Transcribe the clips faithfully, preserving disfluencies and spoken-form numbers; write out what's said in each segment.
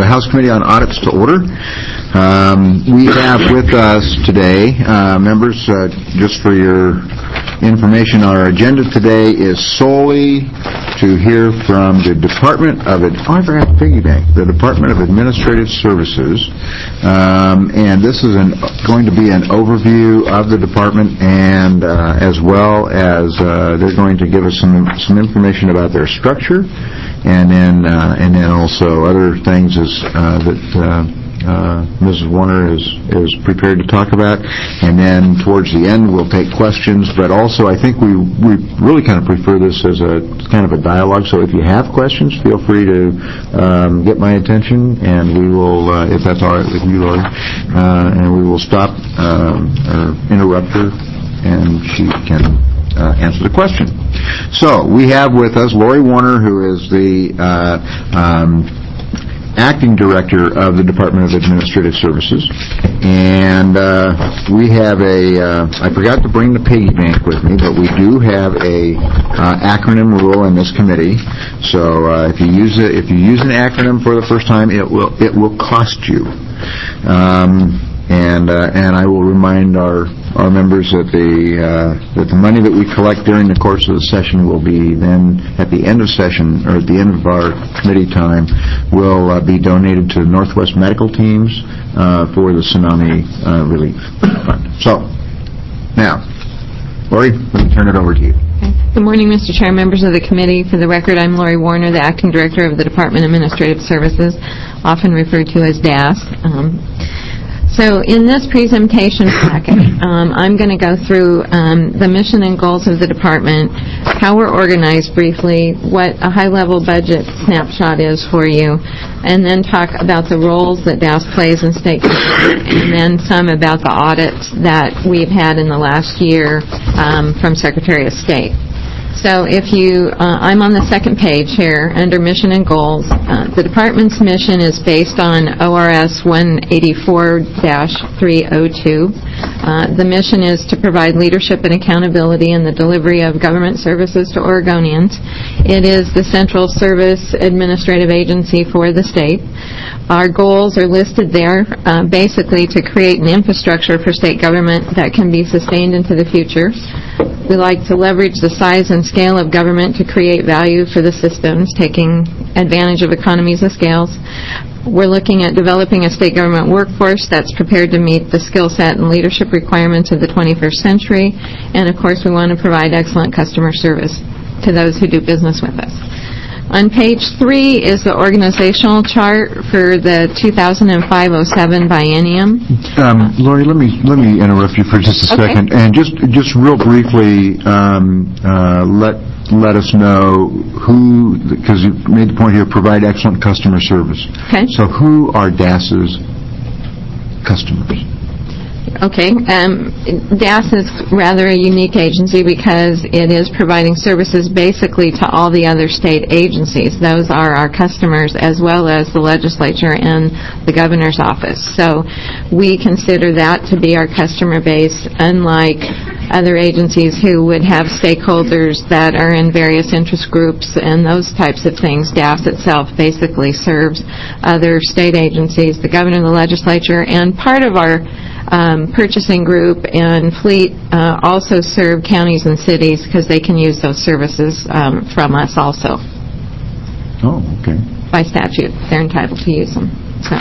the House Committee on Audits to order. Um, we have with us today, uh, members, uh, just for your information, our agenda today is solely to hear from the Department of, oh, I forgot to piggy bank, the Department of Administrative Services. Um, and this is an, going to be an overview of the department, and uh, as well as uh, they're going to give us some some information about their structure, and then uh, and then also other things as uh, that uh, uh, Missus Warner is is prepared to talk about, and then towards the end we'll take questions. But also, I think we we really kind of prefer this as a kind of a dialogue. So if you have questions, feel free to um, get my attention, and we will, uh, if that's all right with you, Lori, uh, and we will stop um, or interrupt her, and she can uh, answer the question. So we have with us Lori Warner, who is the uh, um, Acting Director of the Department of Administrative Services, and uh, we have a, uh, I forgot to bring the piggy bank with me, but we do have a uh, acronym rule in this committee, so uh, if you use it, if you use an acronym for the first time, it will, it will cost you. Um, And uh, and I will remind our our members that the uh, that the money that we collect during the course of the session will be then at the end of session, or at the end of our committee time, will uh, be donated to Northwest Medical Teams uh, for the Tsunami uh, Relief Fund. So now, Lori, let me turn it over to you. Good morning, Mister Chair, members of the committee. For the record, I'm Lori Warner, the Acting Director of the Department of Administrative Services, often referred to as D A S. Um, So in this presentation packet, um, I'm going to go through um, the mission and goals of the department, how we're organized briefly, what a high-level budget snapshot is for you, and then talk about the roles that D A S plays in state government, and then some about the audits that we've had in the last year um, from Secretary of State. So if you, uh, I'm on the second page here under mission and goals. Uh, the department's mission is based on O R S one eighty-four dash three oh two. Uh, the mission is to provide leadership and accountability in the delivery of government services to Oregonians. It is the central service administrative agency for the state. Our goals are listed there, uh, basically to create an infrastructure for state government that can be sustained into the future. We like to leverage the size and scale of government to create value for the systems, taking advantage of economies of scales. We're looking at developing a state government workforce that's prepared to meet the skill set and leadership requirements of the twenty-first century. And, of course, we want to provide excellent customer service to those who do business with us. On page three is the organizational chart for the two thousand five oh seven biennium. Um, Lori, let me let me interrupt you for just a Okay. second, and just just real briefly, um, uh, let let us know who, because you made the point here, provide excellent customer service. Okay. So who are D A S's customers? Okay. Um, D A S is rather a unique agency because it is providing services basically to all the other state agencies. Those are our customers, as well as the legislature and the governor's office. So we consider that to be our customer base, unlike other agencies who would have stakeholders that are in various interest groups and those types of things. D A S itself basically serves other state agencies, the governor, the legislature, and part of our Um, purchasing group and fleet uh, also serve counties and cities because they can use those services um, from us also. Oh, okay. By statute, they're entitled to use them. So,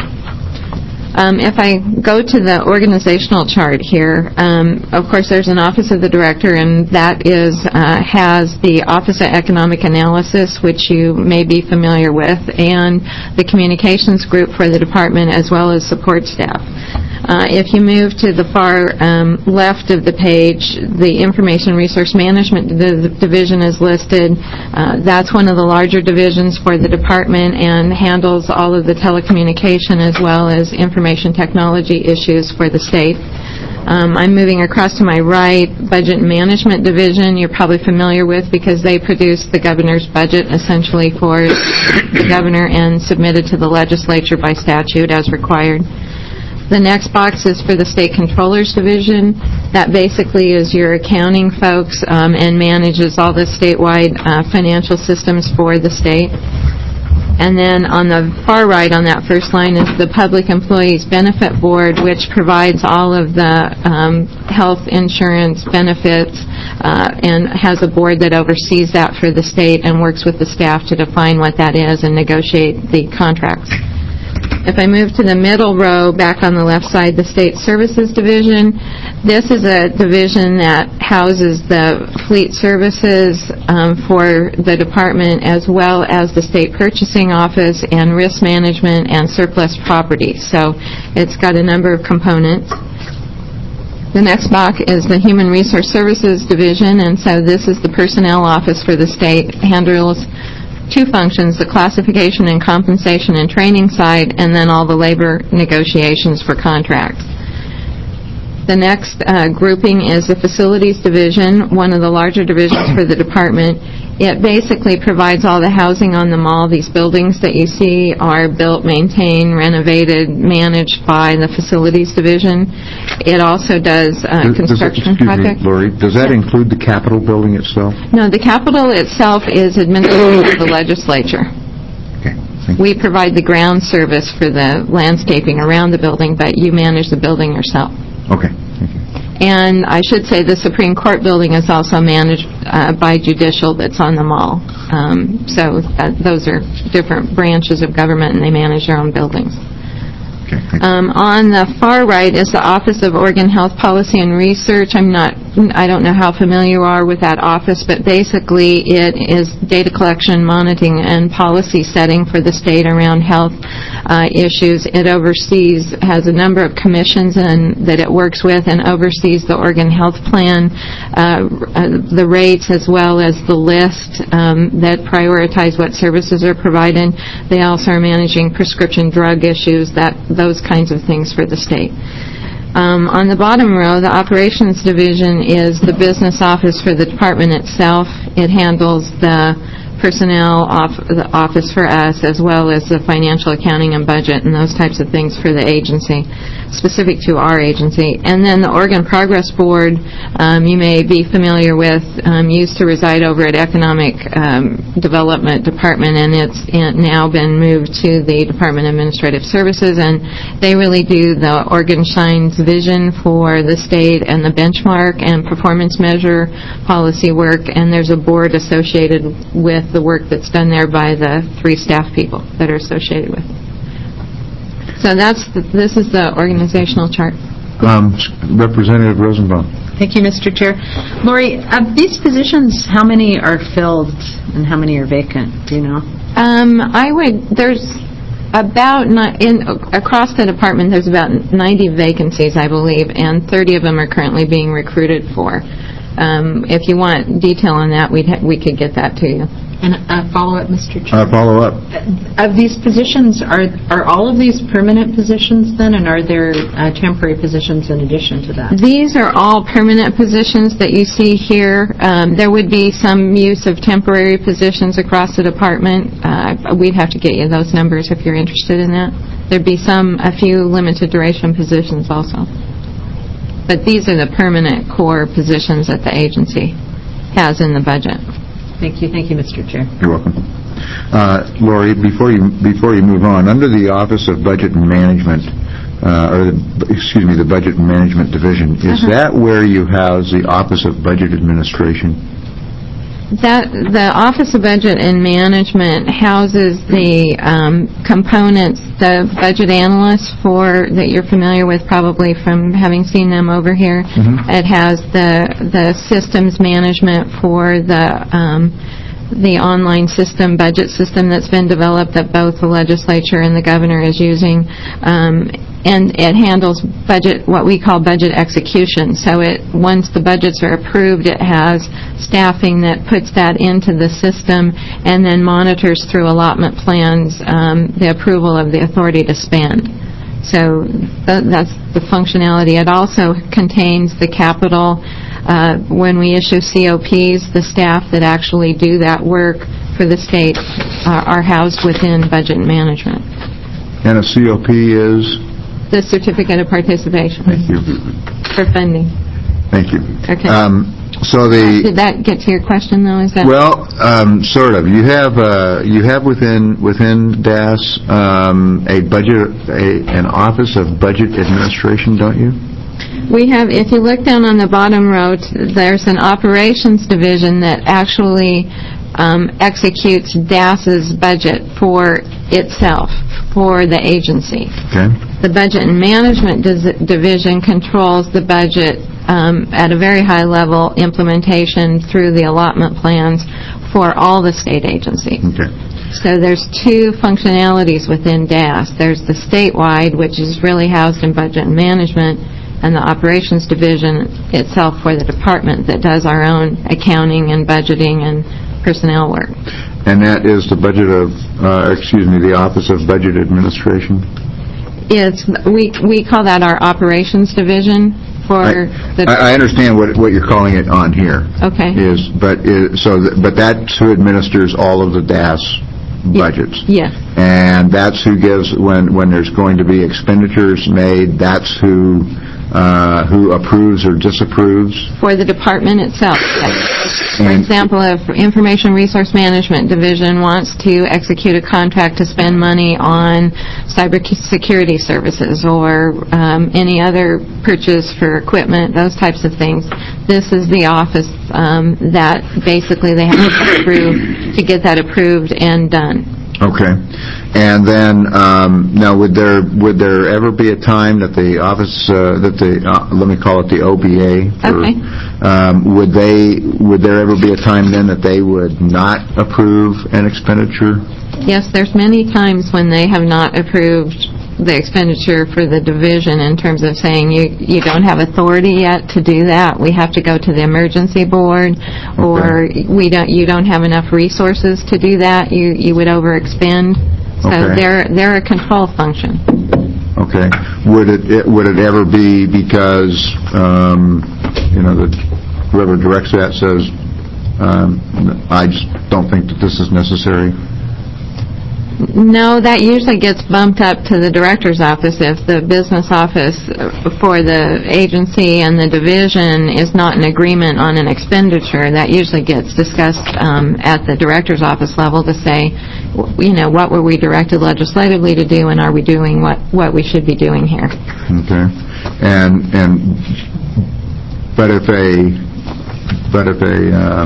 um, if I go to the organizational chart here, um, of course there's an Office of the Director, and that is uh, has the Office of Economic Analysis, which you may be familiar with, and the communications group for the department, as well as support staff. Uh, if you move to the far um, left of the page, the Information Resource Management Div- Division is listed. Uh, that's one of the larger divisions for the department and handles all of the telecommunication as well as information technology issues for the state. Um, I'm moving across to my right. Budget and Management Division, you're probably familiar with because they produce the governor's budget essentially for the governor and submitted to the legislature by statute as required. The next box is for the State Controller's Division. That basically is your accounting folks um, and manages all the statewide uh, financial systems for the state. And then on the far right on that first line is the Public Employees Benefit Board, which provides all of the um, health insurance benefits uh, and has a board that oversees that for the state and works with the staff to define what that is and negotiate the contracts. If I move to the middle row, back on the left side, the State Services Division, this is a division that houses the fleet services um, for the department as well as the State Purchasing Office and risk management and surplus property. So it's got a number of components. The next box is the Human Resource Services Division, and so this is the personnel office for the state, handles two functions, the classification and compensation and training side, and then all the labor negotiations for contracts. The next uh, grouping is the Facilities Division, one of the larger divisions for the department. It basically provides all the housing on the mall. These buildings that you see are built, maintained, renovated, managed by the Facilities Division. It also does uh, Does- construction does that, excuse projects. me, Lori, does that include the Capitol building itself? No, the Capitol itself is administered by the legislature. Okay, thank you. We provide the ground service for the landscaping around the building, but you manage the building yourself. Okay, thank you. And I should say the Supreme Court building is also managed uh, by judicial that's on the mall. Um, so uh, those are different branches of government, and they manage their own buildings. Okay, thank you. Um, on the far right is the Office of Oregon Health Policy and Research. I'm not, I don't know how familiar you are with that office, but basically it is data collection, monitoring, and policy setting for the state around health uh, issues. It oversees, has a number of commissions and that it works with, and oversees the Oregon Health Plan, uh, uh, the rates, as well as the list um, that prioritize what services are provided. They also are managing prescription drug issues, that those kinds of things for the state. Um, on the bottom row, the Operations Division is the business office for the department itself. It handles the personnel off, the office for us, as well as the financial accounting and budget and those types of things for the agency, specific to our agency. And then the Oregon Progress Board, um, you may be familiar with, um, used to reside over at Economic um, Development Department, and it's now been moved to the Department of Administrative Services, and they really do the Oregon Shines vision for the state and the benchmark and performance measure policy work, and there's a board associated with the work that's done there by the three staff people that are associated with it. So that's the, this is the organizational chart. Um, Representative Rosenbaum. Thank you, Mister Chair. Lori, of these positions, how many are filled and how many are vacant? Do you know? Um, I would, there's about, ni- in across the department, there's about ninety vacancies, I believe, and thirty of them are currently being recruited for. Um, if you want detail on that, we'd ha- we could get that to you. And a follow-up, Mister Uh, Chair. follow up. Of these positions, are are all of these permanent positions then, and are there uh, temporary positions in addition to that? These are all permanent positions that you see here. Um, there would be some use of temporary positions across the department. Uh, we'd have to get you those numbers if you're interested in that. There'd be some, a few limited duration positions also. But these are the permanent core positions that the agency has in the budget. Thank you. Thank you, Mister Chair. You're welcome. Uh, Lori, before you before you move on, under the Office of Budget and Management, uh, or the, excuse me, the Budget and Management Division, is Uh-huh. that where you house the Office of Budget Administration? That the Office of Budget and Management houses the um, components, the budget analysts for that you're familiar with probably from having seen them over here. Mhm. It has the the systems management for the um, the online system, budget system that's been developed that both the legislature and the governor is using. Um, and it handles budget, what we call budget execution. So it, once the budgets are approved, it has staffing that puts that into the system and then monitors through allotment plans um, the approval of the authority to spend. So th- that's the functionality. It also contains the capital. Uh, when we issue C O Ps, the staff that actually do that work for the state uh, are housed within budget management. And a C O P is? The certificate of participation. Thank you. For funding. Thank you. Okay. Um, So the... Did that get to your question, though? Is that... Well, um, sort of. You have uh, you have within within D A S um, a budget, a, an Office of Budget Administration, don't you? We have, if you look down on the bottom row, t- there's an operations division that actually um, executes D A S's budget for itself, for the agency. Okay. The Budget and Management dis- Division controls the budget um, at a very high level, implementation through the allotment plans for all the state agencies. Okay. So there's two functionalities within D A S. There's the statewide, which is really housed in Budget and Management, and the Operations Division itself for the department that does our own accounting and budgeting and personnel work. And that is the budget of, uh, excuse me, the Office of Budget Administration? It's, we we call that our Operations Division for I, the... I understand what what you're calling it on here. Okay. Is, but is, so, th- but that's who administers all of the D A S budgets. Yes. And that's who gives, when, when there's going to be expenditures made, that's who, uh, who approves or disapproves? For the department itself. For And- example, if Information Resource Management Division wants to execute a contract to spend money on cybersecurity services or um, any other purchase for equipment, those types of things, this is the office um, that basically they have to approve to get that approved and done. Okay. And then, um, now, would there would there ever be a time that the office, uh, that the, uh, let me call it the O B A, for, Okay. um, would they, would there ever be a time then that they would not approve an expenditure? Yes, there's many times when they have not approved the expenditure for the division in terms of saying you you don't have authority yet to do that. We have to go to the emergency board, or we don't you don't have enough resources to do that. You you would overexpend. So Okay. they're they're a control function. Okay. Would it, it would it ever be because um, you know that whoever directs that says um, I just don't think that this is necessary? No, that usually gets bumped up to the director's office if the business office for the agency and the division is not in agreement on an expenditure. That usually gets discussed um, at the director's office level to say, w- you know, what were we directed legislatively to do, and are we doing what, what we should be doing here? Okay. And and but if a but if a uh,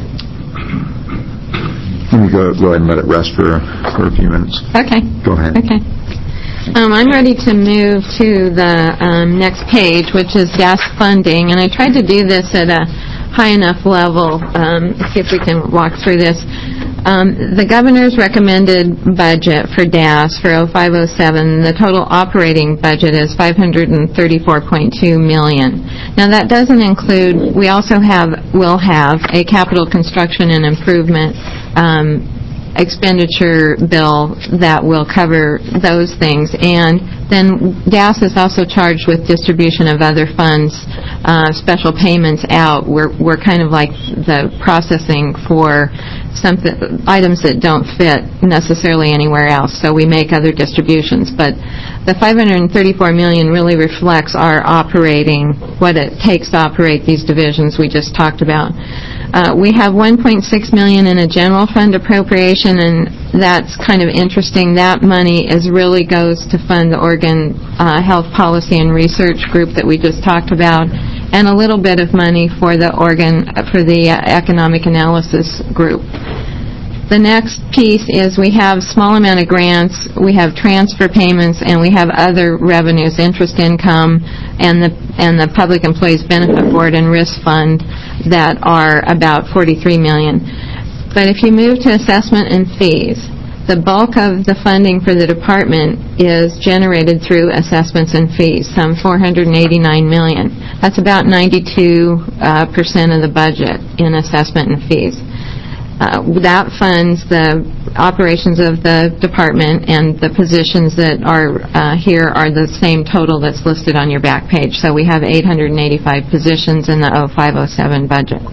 let me go go ahead and let it rest for for a few minutes. Okay. Go ahead. Okay. Um, I'm ready to move to the um, next page, which is D A S funding, and I tried to do this at a high enough level. Um, see if we can walk through this. Um, the governor's recommended budget for D A S for oh five oh seven, the total operating budget is five hundred thirty-four point two million dollars. Now that doesn't include, we also have, will have a capital construction and improvement um, expenditure bill that will cover those things. And then D A S is also charged with distribution of other funds, uh, special payments out. We're, we're kind of like the processing for something, items that don't fit necessarily anywhere else. So we make other distributions. But the five hundred thirty-four million dollars really reflects our operating, what it takes to operate these divisions we just talked about. Uh, we have one point six million dollars in a general fund appropriation, and that's kind of interesting. That money is really goes to fund the Oregon uh, Health Policy and Research Group that we just talked about, and a little bit of money for the Oregon for the uh, Economic Analysis Group. The next piece is we have small amount of grants, we have transfer payments, and we have other revenues, interest income, and the and the Public Employees Benefit Board and Risk Fund that are about forty-three million dollars. But if you move to assessment and fees, the bulk of the funding for the department is generated through assessments and fees, some four hundred eighty-nine million dollars. That's about ninety-two percent uh, of the budget in assessment and fees. Uh, that funds the operations of the department, and the positions that are uh, here are the same total that's listed on your back page. So we have eight hundred eighty-five positions in the oh five oh seven budget.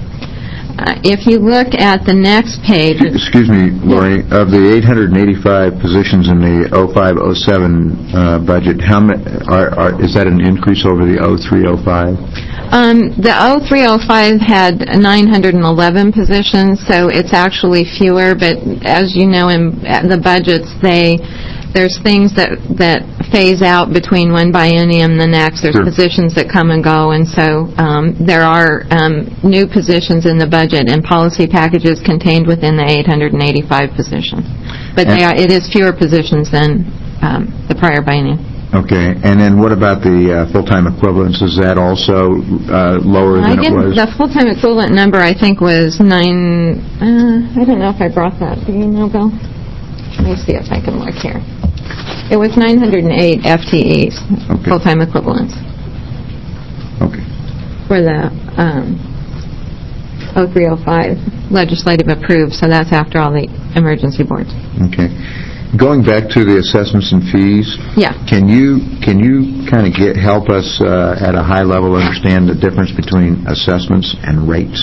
Uh, if you look at the next page... Excuse me, Lori, of the eight hundred eighty-five positions in the oh five oh seven uh, budget, how many, are, are, is that an increase over the oh three oh five? Um, the oh three oh five had nine hundred eleven positions, so it's actually fewer, but as you know, in the budgets, they, there's things that, that phase out between one biennium and the next. There's Sure. positions that come and go, and so um, there are um, new positions in the budget and policy packages contained within the eight hundred eighty-five positions. But they are, it is fewer positions than um, the prior biennium. Okay, and then what about the uh, full-time equivalents? Is that also uh, lower I than it didn't, was? the full-time equivalent number, I think, was nine, uh, I don't know if I brought that. Do you know, Bill? Let me see if I can look here. It was nine hundred eight F T Es, Okay. full-time equivalents, Okay. for the um, oh three oh five legislative approved, so that's after all the emergency boards. Okay. Going back to the assessments and fees, Yeah. can you can you kind of get help us uh, at a high level understand the difference between assessments and rates?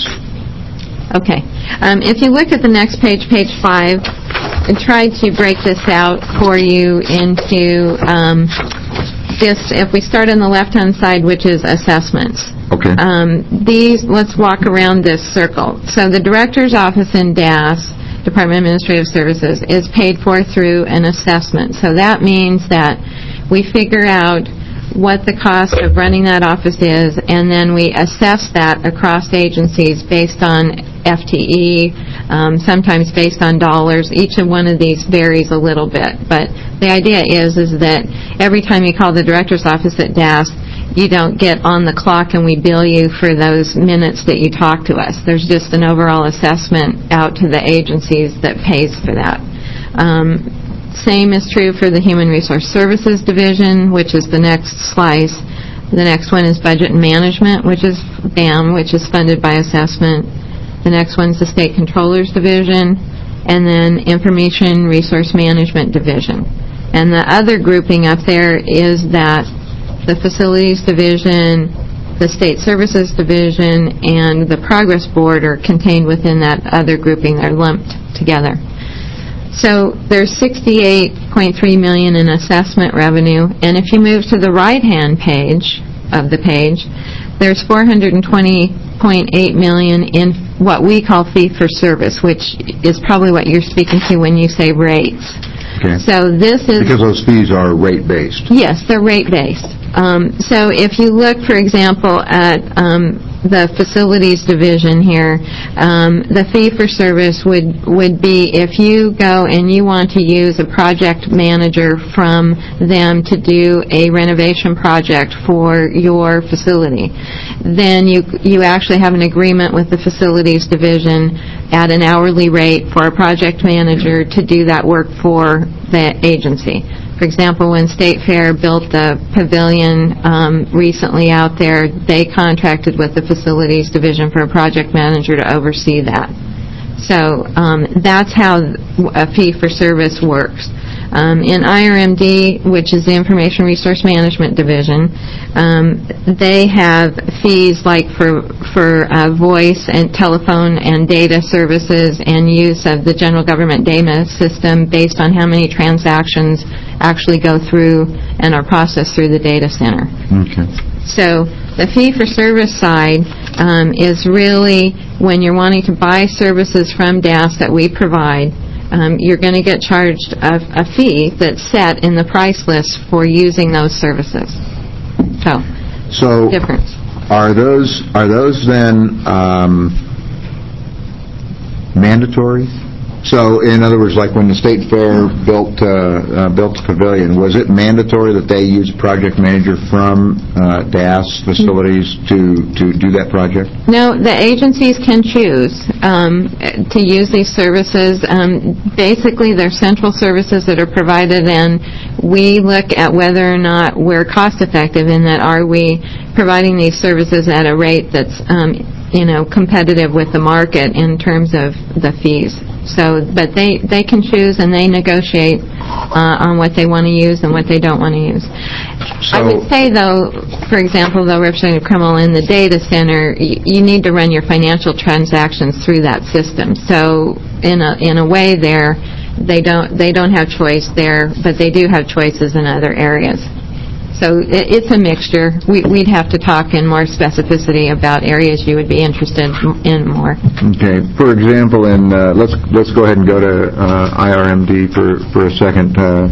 Okay. Um, if you look at the next page, page five, I tried to break this out for you into um, this, if we start on the left-hand side, which is assessments. Okay. Um, these, let's walk around this circle. So the director's office in D A S, Department of Administrative Services, is paid for through an assessment. So that means that we figure out what the cost of running that office is, and then we assess that across agencies based on F T E, um, sometimes based on dollars. Each of one of these varies a little bit, but the idea is is that every time you call the director's office at D A S, you don't get on the clock and we bill you for those minutes that you talk to us. There's just an overall assessment out to the agencies that pays for that. Um, Same is true for the Human Resource Services Division, which is the next slice. The next one is Budget and Management, which is B A M, which is funded by assessment. The next one is the State Controller's Division, and then Information Resource Management Division. And the other grouping up there is that the Facilities Division, the State Services Division, and the Progress Board are contained within that other grouping. They're lumped together. So there's sixty-eight point three million dollars in assessment revenue, and if you move to the right-hand page of the page, there's four hundred twenty point eight million dollars in what we call fee-for-service, which is probably what you're speaking to when you say rates. Okay. So this is... Because those fees are rate-based. Yes, they're rate-based. Um, so if you look, for example, at um, the facilities division here, um, the fee-for-service would, would be if you go and you want to use a project manager from them to do a renovation project for your facility, then you, you actually have an agreement with the facilities division at an hourly rate for a project manager to do that work for the agency. For example, when State Fair built the pavilion um, recently out there, they contracted with the Facilities Division for a project manager to oversee that. So um, that's how a fee-for-service works. Um, in I R M D, which is the Information Resource Management Division, um, they have fees like for for uh, voice and telephone and data services and use of the general government data system based on how many transactions actually go through and are processed through the data center. Okay. So the fee-for-service side um, is really when you're wanting to buy services from D A S that we provide, um, you're going to get charged a, a fee that's set in the price list for using those services. So, So difference. are those are those then um, mandatory? So, in other words, like when the State Fair built uh, uh, built the pavilion, was it mandatory that they use a project manager from uh, D A S facilities to, to do that project? No, the agencies can choose um, to use these services. Um, basically, they're central services that are provided, and we look at whether or not we're cost-effective in that are we providing these services at a rate that's um, you know, competitive with the market in terms of the fees. So, but they, they can choose and they negotiate uh, on what they want to use and what they don't want to use. So, I would say, though, for example, though, Representative Kreml, in the data center, y- you need to run your financial transactions through that system. So, in a in a way, there they don't they don't have choice there, but they do have choices in other areas. So i- it's a mixture. We- We'd have to talk in more specificity about areas you would be interested in more. Okay. For example, in, uh, let's let's go ahead and go to uh, I R M D for, for a second. Uh,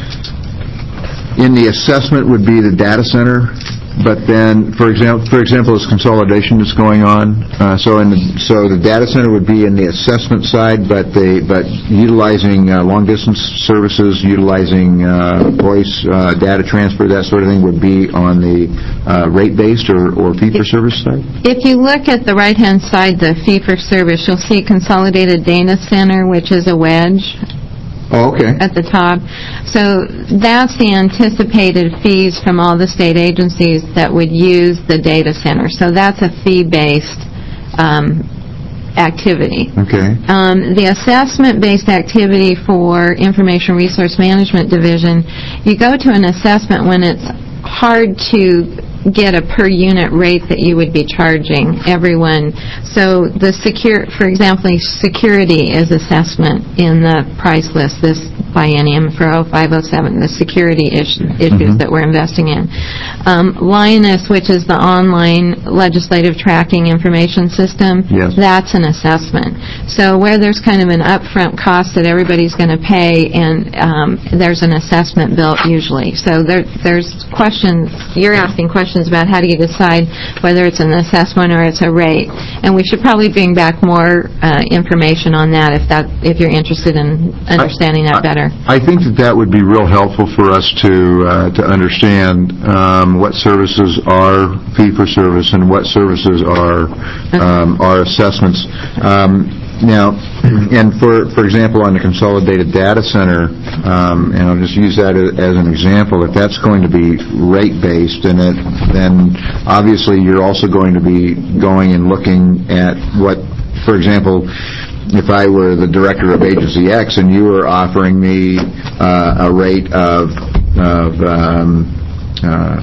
in the assessment would be the data center, but then, for example, for example, this consolidation that's going on. Uh, so, in the, so the data center would be in the assessment side, but the but utilizing uh, long distance services, utilizing uh, voice uh, data transfer, that sort of thing, would be on the uh, rate based or, or fee for service side. If you look at the right-hand side, the fee-for-service, you'll see Consolidated Data Center, which is a wedge Oh, okay. at the top. So that's the anticipated fees from all the state agencies that would use the data center. So that's a fee-based um, activity. Okay. Um, the assessment-based activity for Information Resource Management Division, you go to an assessment when it's hard to get a per unit rate that you would be charging everyone. So the secure, for example, security is assessment in the price list this biennium for oh five oh seven, the security is- issues Mhm. that we're investing in. Um, Lioness, which is the online legislative tracking information system, Yes. that's an assessment. So where there's kind of an upfront cost that everybody's going to pay, and um, there's an assessment built usually. So there, there's questions, you're asking questions about how do you decide whether it's an assessment or it's a rate. And we should probably bring back more uh, information on that if that if you're interested in understanding that better. I think that that would be real helpful for us to uh, to understand um, what services are fee for service and what services are um, are assessments. Um, now, and for for example, on the Consolidated Data Center, um, and I'll just use that as, as an example. If that's going to be rate based, and it, then obviously you're also going to be going and looking at what, for example, if I were the director of Agency X and you were offering me uh, a rate of, of um, uh,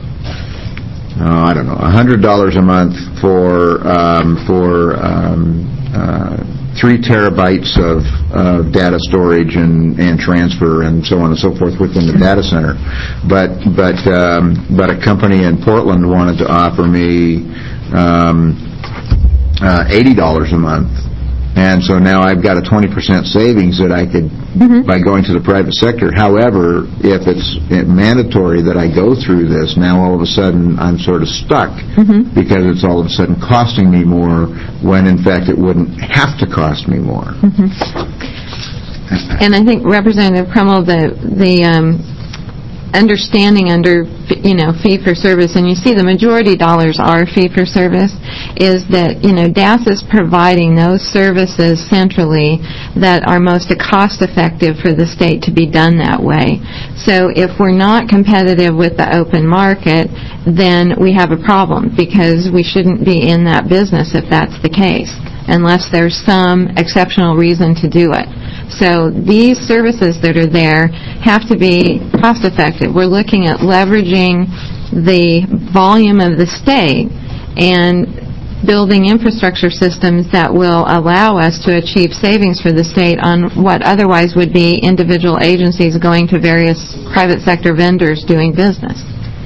oh, I don't know, one hundred dollars a month for um, for um, uh, three terabytes of, of data storage and, and transfer and so on and so forth within the data center, but but um, but a company in Portland wanted to offer me um, uh, eighty dollars a month. And so now I've got a twenty percent savings that I could, mm-hmm. by going to the private sector. However, if it's mandatory that I go through this, now all of a sudden I'm sort of stuck mm-hmm. because it's all of a sudden costing me more when in fact it wouldn't have to cost me more. Mm-hmm. And I think Representative Crummell, the, the um, understanding under, you know, fee-for-service, and you see the majority dollars are fee-for-service, is that, you know, D A S is providing those services centrally that are most cost-effective for the state to be done that way. So if we're not competitive with the open market, then we have a problem, because we shouldn't be in that business if that's the case, unless there's some exceptional reason to do it. So these services that are there have to be cost-effective. We're looking at leveraging the volume of the state and building infrastructure systems that will allow us to achieve savings for the state on what otherwise would be individual agencies going to various private sector vendors doing business.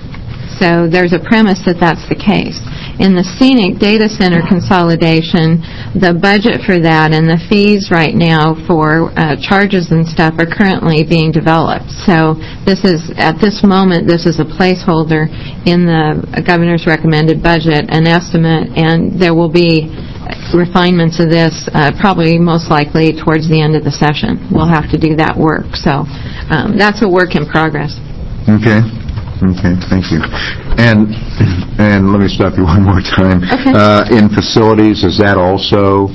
So there's a premise that that's the case. In the scenic data center consolidation, the budget for that and the fees right now for uh, charges and stuff are currently being developed. So this is, at this moment, this is a placeholder in the governor's recommended budget, an estimate, and there will be refinements of this uh, probably most likely towards the end of the session. We'll have to do that work. So um, that's a work in progress. Okay. Okay, thank you. And and let me stop you one more time. Okay. Uh, in facilities, is that also,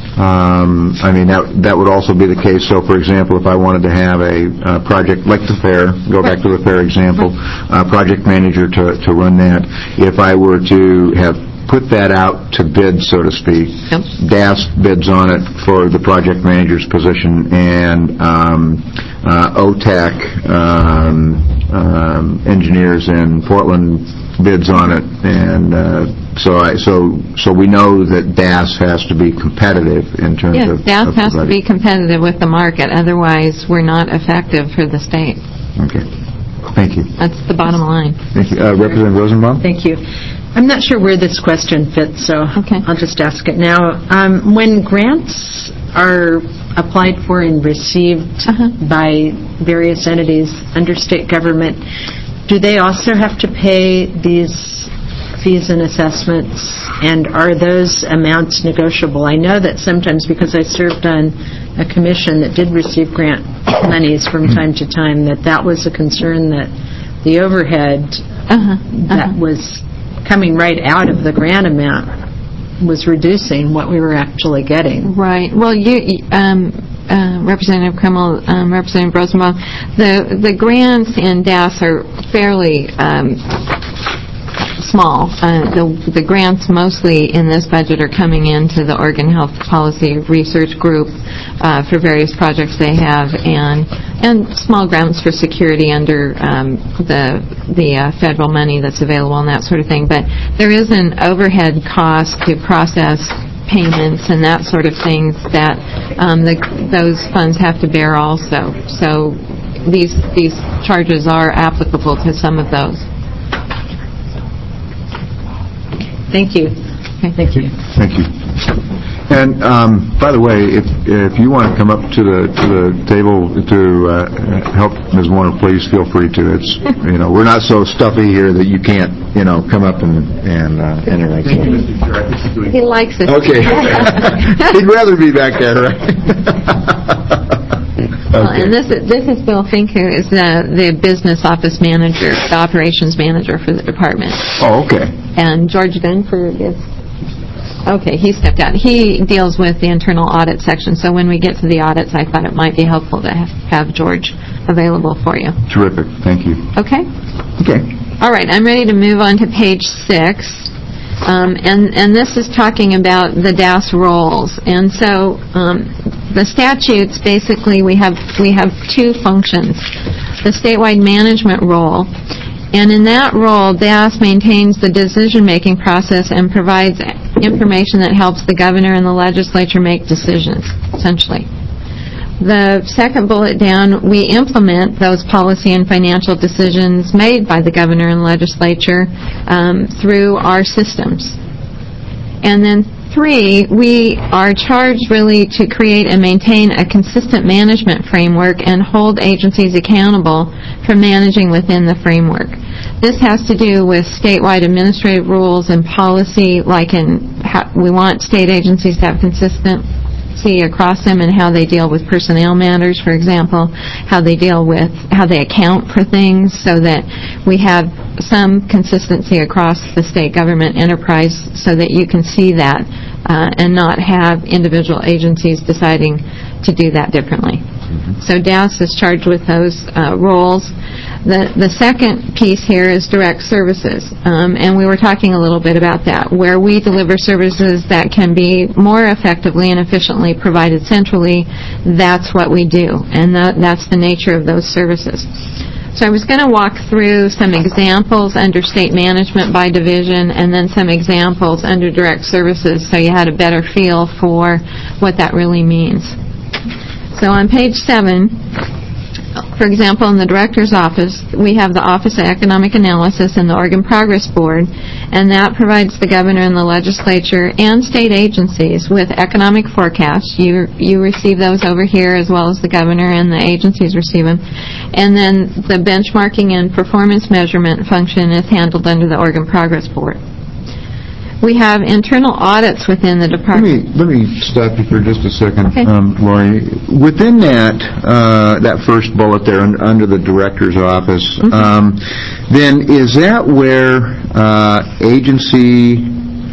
um, I mean, that that would also be the case. So, for example, if I wanted to have a uh, project like the fair, go back to the fair example, uh, project manager to, to run that, if I were to have put that out to bid, so to speak, yep. D A S bids on it for the project manager's position, and um, uh, O T A C um, um, engineers in Portland bids on it, and uh, so I, so so we know that D A S has to be competitive in terms yes, of. D A S of has to be competitive with the market, otherwise we're not effective for the state. Okay. Thank you. That's the bottom line. Thank you. Uh, Representative Rosenbaum? Thank you. I'm not sure where this question fits, so Okay. I'll just ask it now. Um, when grants are applied for and received Uh-huh. by various entities under state government, do they also have to pay these fees and assessments, and are those amounts negotiable? I know that sometimes, because I served on a commission that did receive grant monies from time to time, that that was a concern, that the overhead Uh-huh. that Uh-huh. was coming right out of the grant amount was reducing what we were actually getting. Right. Well, you, um, uh, Representative Krimmel, um, Representative Rosenbaum, the the grants in D A S are fairly um, small. Uh, the the grants mostly in this budget are coming into the Oregon Health Policy Research Group uh, for various projects they have, and and small grants for security under um, the the uh, federal money that's available and that sort of thing. But there is an overhead cost to process payments and that sort of things that um, the, those funds have to bear also. So these these charges are applicable to some of those. Thank you. Okay. Thank you. Thank you. And um, by the way, if if you want to come up to the to the table to uh, help Miz Warner, please feel free to. It's you know we're not so stuffy here that you can't you know come up and and uh, interact. He likes it. Okay. He'd rather be back there, right? Well, Okay. and this is, this is Bill Fink, who is the, the business office manager, the operations manager for the department. Oh, okay. And George Dunford is, okay, he stepped out. He deals with the internal audit section, so when we get to the audits, I thought it might be helpful to have, have George available for you. Terrific. Thank you. Okay? Okay. All right, I'm ready to move on to page six. Um, and, and this is talking about the D A S roles. And so um, the statutes, basically, we have we have two functions. The statewide management role, and in that role, D A S maintains the decision-making process and provides information that helps the governor and the legislature make decisions, essentially. The second bullet down, we implement those policy and financial decisions made by the governor and legislature um, through our systems. And then three, we are charged really to create and maintain a consistent management framework and hold agencies accountable for managing within the framework. This has to do with statewide administrative rules and policy, like in, how, we want state agencies to have consistent across them and how they deal with personnel matters, for example, how they deal with, how they account for things, so that we have some consistency across the state government enterprise so that you can see that uh, and not have individual agencies deciding to do that differently. Mm-hmm. So D A S is charged with those uh, roles. The the second piece here is direct services, um, and we were talking a little bit about that, where we deliver services that can be more effectively and efficiently provided centrally. That's what we do, and that, that's the nature of those services. So I was going to walk through some examples under state management by division and then some examples under direct services so you had a better feel for what that really means. So on page seven, for example, in the Director's Office, we have the Office of Economic Analysis and the Oregon Progress Board, and that provides the governor and the legislature and state agencies with economic forecasts. You you receive those over here as well as the governor and the agencies receive them. And then the benchmarking and performance measurement function is handled under the Oregon Progress Board. We have internal audits within the Let department. me let me stop you for just a second, Okay. um, Lori. Within that uh, that first bullet there un- under the director's office, Mm-hmm. um, then is that where uh, agency,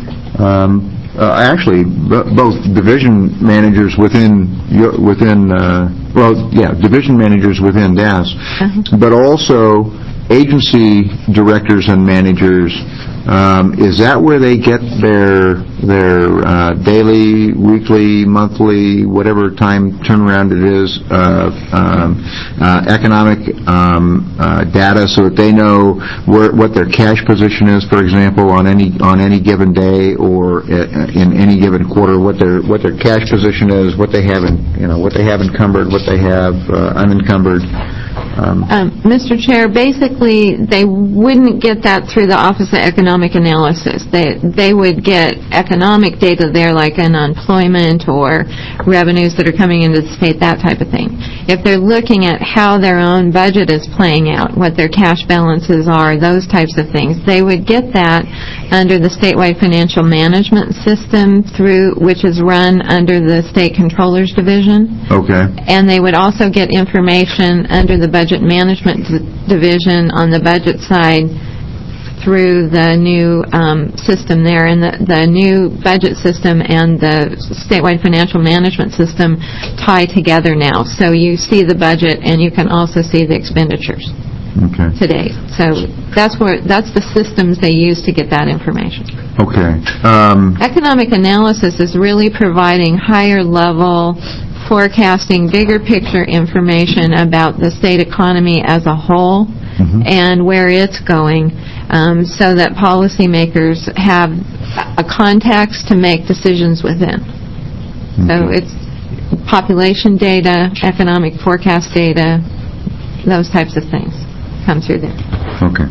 um, uh, actually b- both division managers within your, within uh, well, yeah, division managers within D A S, Uh-huh. but also agency directors and managers. Um, is that where they get their their uh, daily, weekly, monthly, whatever time turnaround it is, uh, um, uh, economic um, uh, data, so that they know where, what their cash position is, for example, on any on any given day or in any given quarter, what their what their cash position is, what they have in you know what they have encumbered, what they have uh, unencumbered. Um, Um, Mister Chair, basically, they wouldn't get that through the Office of Economic Analysis. They they would get economic data there, like unemployment or revenues that are coming into the state, that type of thing. If they're looking at how their own budget is playing out, what their cash balances are, those types of things, they would get that under the statewide financial management system, through which is run under the State Controllers Division. Okay. And they would also get information under the Budget Management D- Division on the budget side through the new um, system there. And the, the new budget system and the statewide financial management system tie together now. So you see the budget and you can also see the expenditures Okay. today. So that's where that's the systems they use to get that information. Okay. Um, Economic analysis is really providing higher level forecasting, bigger picture information about the state economy as a whole Mhm. and where it's going, um, so that policymakers have a context to make decisions within. So Okay. it's population data, economic forecast data, those types of things come through there. Okay.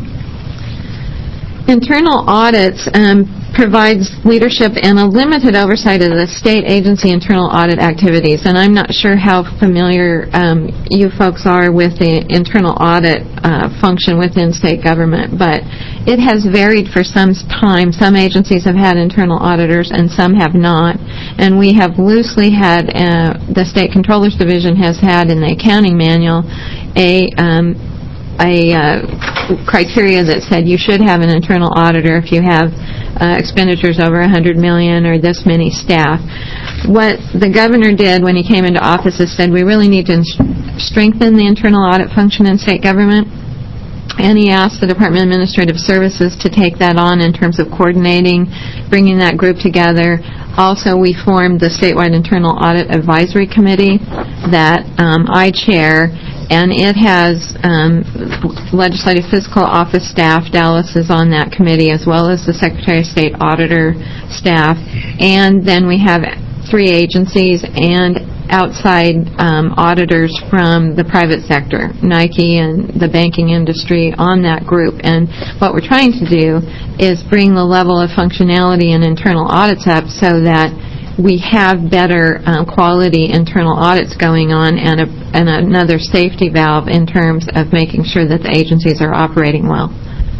Internal audits um, provides leadership and a limited oversight of the state agency internal audit activities. And I'm not sure how familiar um, you folks are with the internal audit uh, function within state government, but it has varied for some time. Some agencies have had internal auditors and some have not. And we have loosely had, uh, the State Controllers Division has had in the accounting manual a um, a uh, criteria that said you should have an internal auditor if you have uh, expenditures over one hundred million dollars or this many staff. What the governor did when he came into office is said we really need to strengthen the internal audit function in state government, and he asked the Department of Administrative Services to take that on in terms of coordinating, bringing that group together. Also, we formed the Statewide Internal Audit Advisory Committee that um, I chair, and it has um, Legislative Fiscal Office staff. Dallas is on that committee, as well as the Secretary of State Auditor staff. And then we have three agencies and outside um, auditors from the private sector, Nike and the banking industry, on that group. And what we're trying to do is bring the level of functionality in internal audits up so that we have better uh, quality internal audits going on, and, a, and another safety valve in terms of making sure that the agencies are operating well.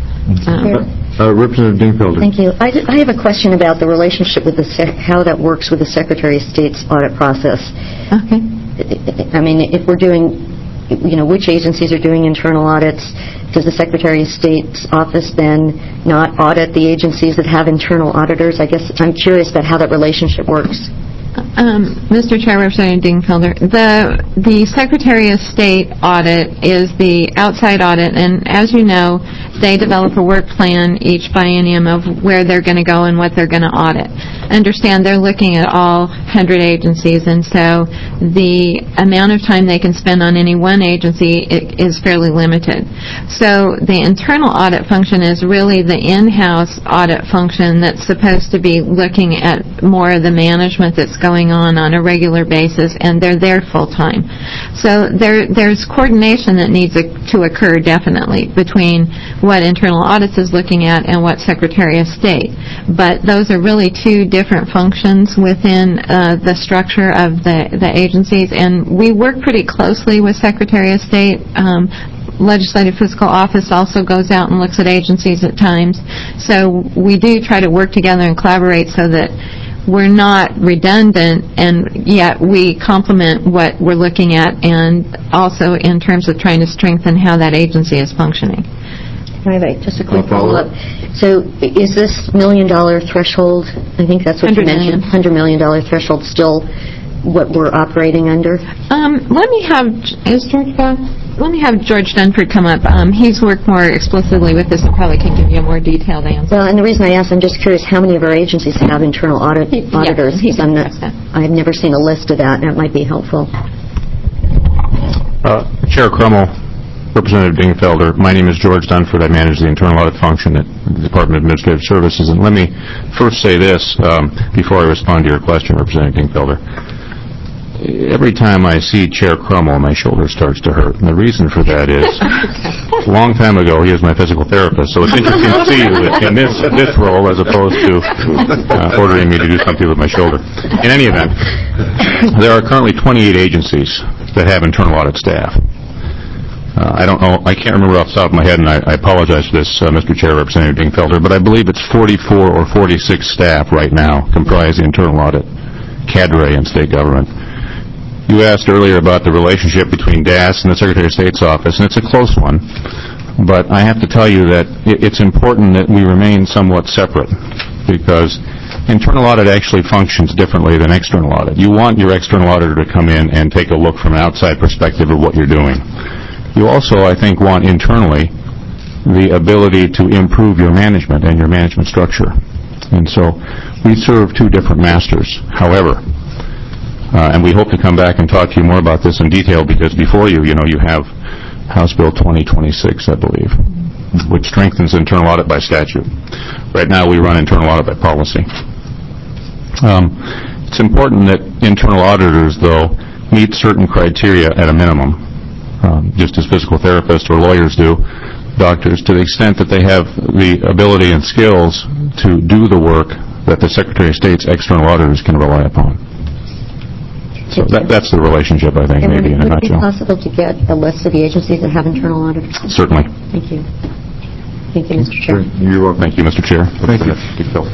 Um, Uh, Representative Dingfelder. Thank you. I, I have a question about the relationship with the sec- how that works with the Secretary of State's audit process. okay. I mean, if we're doing, you know, which agencies are doing internal audits, does the Secretary of State's office then not audit the agencies that have internal auditors? I guess I'm curious about how that relationship works. Um, Mister Chair, Representative Dingfelder, the the Secretary of State audit is the outside audit, and as you know, they develop a work plan each biennium of where they're going to go and what they're going to audit. Understand they're looking at all one hundred agencies, and so the amount of time they can spend on any one agency is fairly limited. So the internal audit function is really the in-house audit function that's supposed to be looking at more of the management that's going on on a regular basis, and they're there full-time. So there, there's coordination that needs to occur, definitely, between what internal audits is looking at and what Secretary of State. But those are really two different functions within uh, the structure of the, the agencies, and we work pretty closely with Secretary of State. Um, Legislative Fiscal Office also goes out and looks at agencies at times. So we do try to work together and collaborate so that we're not redundant, and yet we complement what we're looking at, and also in terms of trying to strengthen how that agency is functioning. Can I have a- just a quick Uh, follow-up. follow-up? So is this million-dollar threshold, I think that's what you one hundred million. mentioned, one hundred million dollars threshold still what we're operating under? Um, let me have, is George back? Let me have George Dunford come up. Um, he's worked more explicitly with this and probably can give you a more detailed answer. Well, and the reason I ask, I'm just curious how many of our agencies have internal audit He- yeah, auditors. he can I'm not, address that. I've never seen a list of that, and that might be helpful. Uh, Chair Crummell, Representative Dingfelder, my name is George Dunford. I manage the internal audit function at the Department of Administrative Services. And let me first say this um, before I respond to your question, Representative Dingfelder. every time I see Chair Crummell, my shoulder starts to hurt. And the reason for that is, a long time ago, he was my physical therapist, so it's interesting to see you in this, this role as opposed to uh, ordering me to do something with my shoulder. In any event, there are currently twenty-eight agencies that have internal audit staff. Uh, I don't know, I can't remember off the top of my head, and I, I apologize for this, uh, Mister Chair, Representative Dingfelder, but I believe it's forty-four or forty-six staff right now comprise the internal audit cadre in state government. You asked earlier about the relationship between D A S and the Secretary of State's office, and it's a close one, but I have to tell you that it's important that we remain somewhat separate, because internal audit actually functions differently than external audit. You want your external auditor to come in and take a look from an outside perspective of what you're doing. You also, I think, want internally the ability to improve your management and your management structure. And so we serve two different masters. However, uh, and we hope to come back and talk to you more about this in detail, because before you, you know, you have House Bill twenty twenty-six, I believe, which strengthens internal audit by statute. Right now we run internal audit by policy. Um, it's important that internal auditors, though, meet certain criteria at a minimum, um, just as physical therapists or lawyers do, doctors, to the extent that they have the ability and skills to do the work that the Secretary of State's external auditors can rely upon. So that, that's the relationship, I think, And maybe in a would it be nutshell. possible to get a list of the agencies that have internal auditors? Certainly. Thank you. Thank you, Mister Chair. You're welcome. Thank you, Mister Chair. Thank you.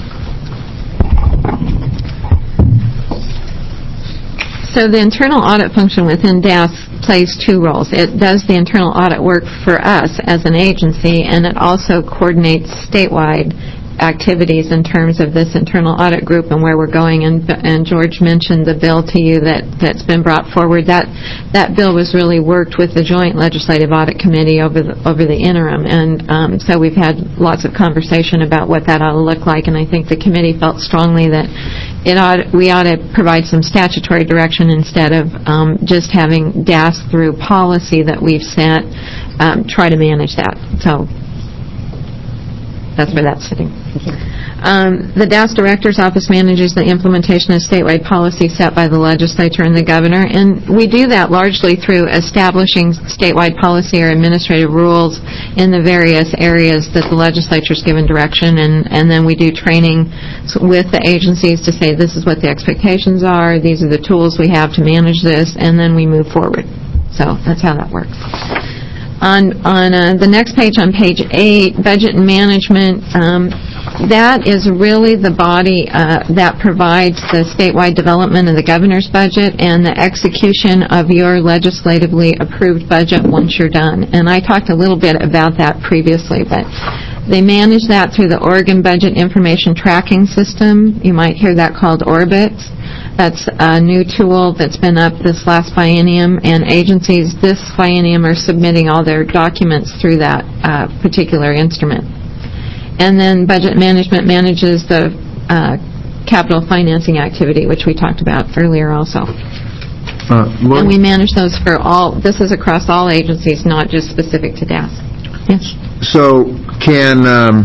So the internal audit function within D A S plays two roles. It does the internal audit work for us as an agency, and it also coordinates statewide activities in terms of this internal audit group and where we're going. And, and George mentioned the bill to you that, that's been brought forward. That that bill was really worked with the Joint Legislative Audit Committee over the, over the interim. And um, so we've had lots of conversation about what that ought to look like, and I think the committee felt strongly that it ought, we ought to provide some statutory direction instead of um, just having D A S through policy that we've set, um, try to manage that. So that's where that's sitting. Um, the D A S Director's Office manages the implementation of statewide policy set by the legislature and the governor, and we do that largely through establishing statewide policy or administrative rules in the various areas that the legislature's given direction, and, and then we do training with the agencies to say this is what the expectations are, these are the tools we have to manage this, and then we move forward. So that's how that works. On, on uh, the next page, on page eight, budget and management, um, that is really the body uh, that provides the statewide development of the governor's budget and the execution of your legislatively approved budget once you're done. And I talked a little bit about that previously, but they manage that through the Oregon Budget Information Tracking System. You might hear that called Orbit. That's a new tool that's been up this last biennium, and agencies this biennium are submitting all their documents through that uh, particular instrument. And then budget management manages the uh, capital financing activity, which we talked about earlier also. Uh, and we manage those for all, this is across all agencies, not just specific to D A S. Yes. So can, um,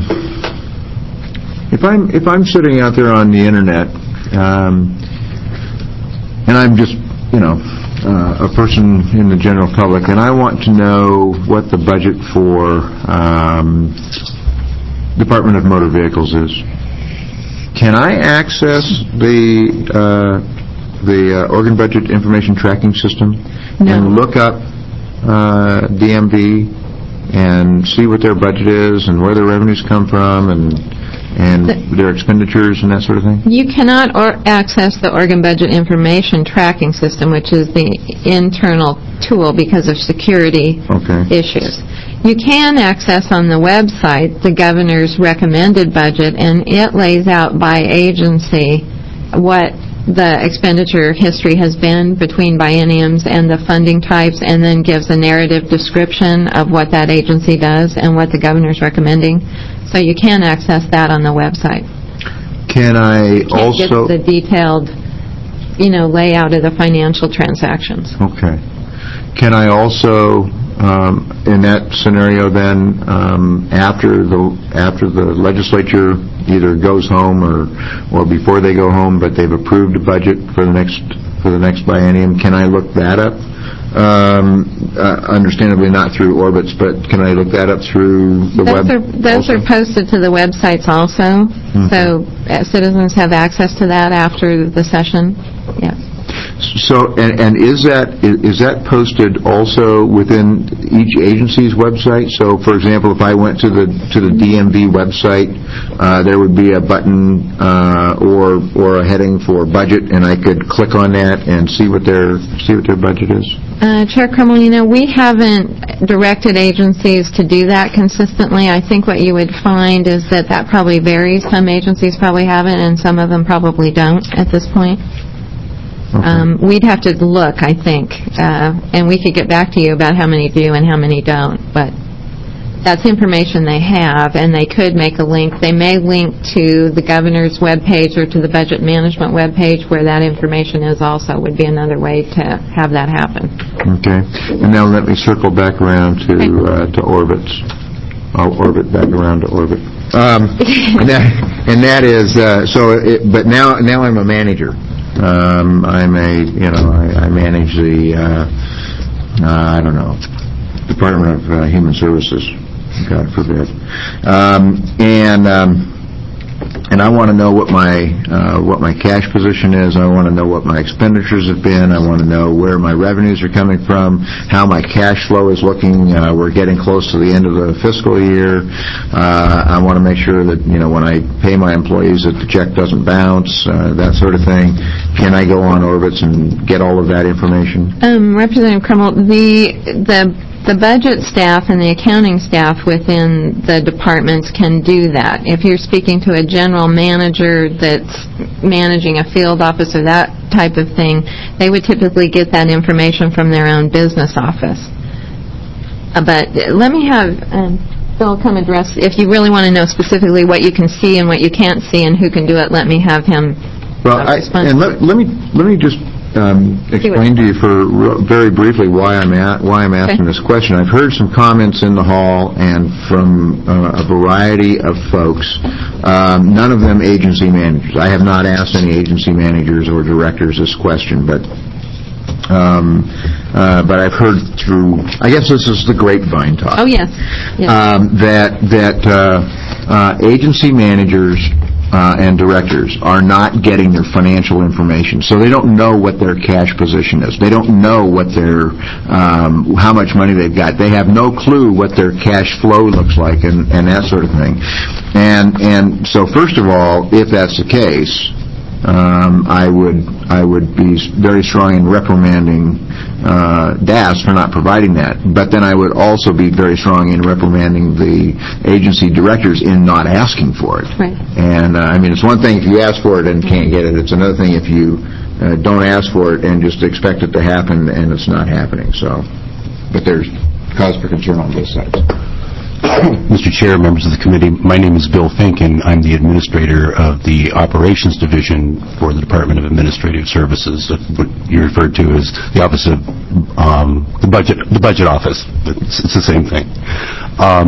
if I'm if I'm sitting out there on the internet, um, and I'm just, you know, uh, a person in the general public, and I want to know what the budget for um, Department of Motor Vehicles is, can I access the uh, the uh, Oregon Budget Information Tracking System No. and look up uh, D M V and see what their budget is and where their revenues come from and and The, their expenditures and that sort of thing? You cannot or access the Oregon Budget Information Tracking System, which is the internal tool because of security Okay. issues. You can access on the website the governor's recommended budget, and it lays out by agency what the expenditure history has been between bienniums and the funding types, and then gives a narrative description of what that agency does and what the governor's recommending. So you can access that on the website. Can I You can't also... get the detailed, you know, layout of the financial transactions. Okay. Can I also um, in that scenario then, um, after the after the legislature either goes home or or before they go home, but they've approved a budget for the next for the next biennium, can I look that up? Um, uh, understandably not through Orbitz, but can I look that up through the Those web? are, those also? are posted to the websites also, Mm-hmm. so uh, citizens have access to that after the session. Yes. So, and, and is that is that posted also within each agency's website? So, for example, if I went to the to the D M V website, uh, there would be a button uh, or or a heading for budget, and I could click on that and see what their see what their budget is. Uh, Chair Crummell, you know, we haven't directed agencies to do that consistently. I think what you would find is that that probably varies. Some agencies probably have it, and some of them probably don't at this point. Okay. Um, we'd have to look, I think, uh, and we could get back to you about how many do and how many don't, but that's information they have, and they could make a link. They may link to the governor's webpage or to the budget management webpage where that information is also, would be another way to have that happen. Okay. And now let me circle back around to Okay. uh, to Orbitz. I'll orbit back around to Orbit. Um, and, that, and that is uh, so. It, but now now I'm a manager. Um, I'm a, you know, I, I manage the, uh, uh, I don't know, Department of uh, Human Services, God forbid. Um, and, um, and I want to know what my, uh, what my cash position is. I want to know what my expenditures have been. I want to know where my revenues are coming from, how my cash flow is looking. Uh, we're getting close to the end of the fiscal year. Uh, I want to make sure that, you know, when I pay my employees that the check doesn't bounce, uh, that sort of thing. Can I go on Orbitz and get all of that information? Um, Representative Crummell, the the the budget staff and the accounting staff within the departments can do that. If you're speaking to a general manager that's managing a field office or that type of thing, they would typically get that information from their own business office. Uh, but let me have um, Bill come address, if you really want to know specifically what you can see and what you can't see and who can do it, let me have him Well, uh, I, respond. and let, let me let me just um, explain to you for re- very briefly why I'm at, why I'm asking Okay. this question. I've heard some comments in the hall and from uh, a variety of folks. Um, none of them agency managers. I have not asked any agency managers or directors this question, but um, uh, but I've heard through. I guess this is the grapevine talk. Oh, yes. yes. Um, that that uh, uh, agency managers uh, and directors are not getting their financial information, so they don't know what their cash position is. They don't know what their um, how much money they've got. They have no clue what their cash flow looks like, and, and that sort of thing. And and so, first of all, if that's the case, Um, I would I would be very strong in reprimanding uh, D A S for not providing that. But then I would also be very strong in reprimanding the agency directors in not asking for it. Right. And uh, I mean, it's one thing if you ask for it and can't get it. It's another thing if you uh, don't ask for it and just expect it to happen and it's not happening. So, but there's cause for concern on both sides. Mister Chair, members of the committee, my name is Bill Fink, and I'm the administrator of the Operations Division for the Department of Administrative Services, what you referred to as the Office of um, the Budget, the Budget Office. It's, it's the same thing. Um,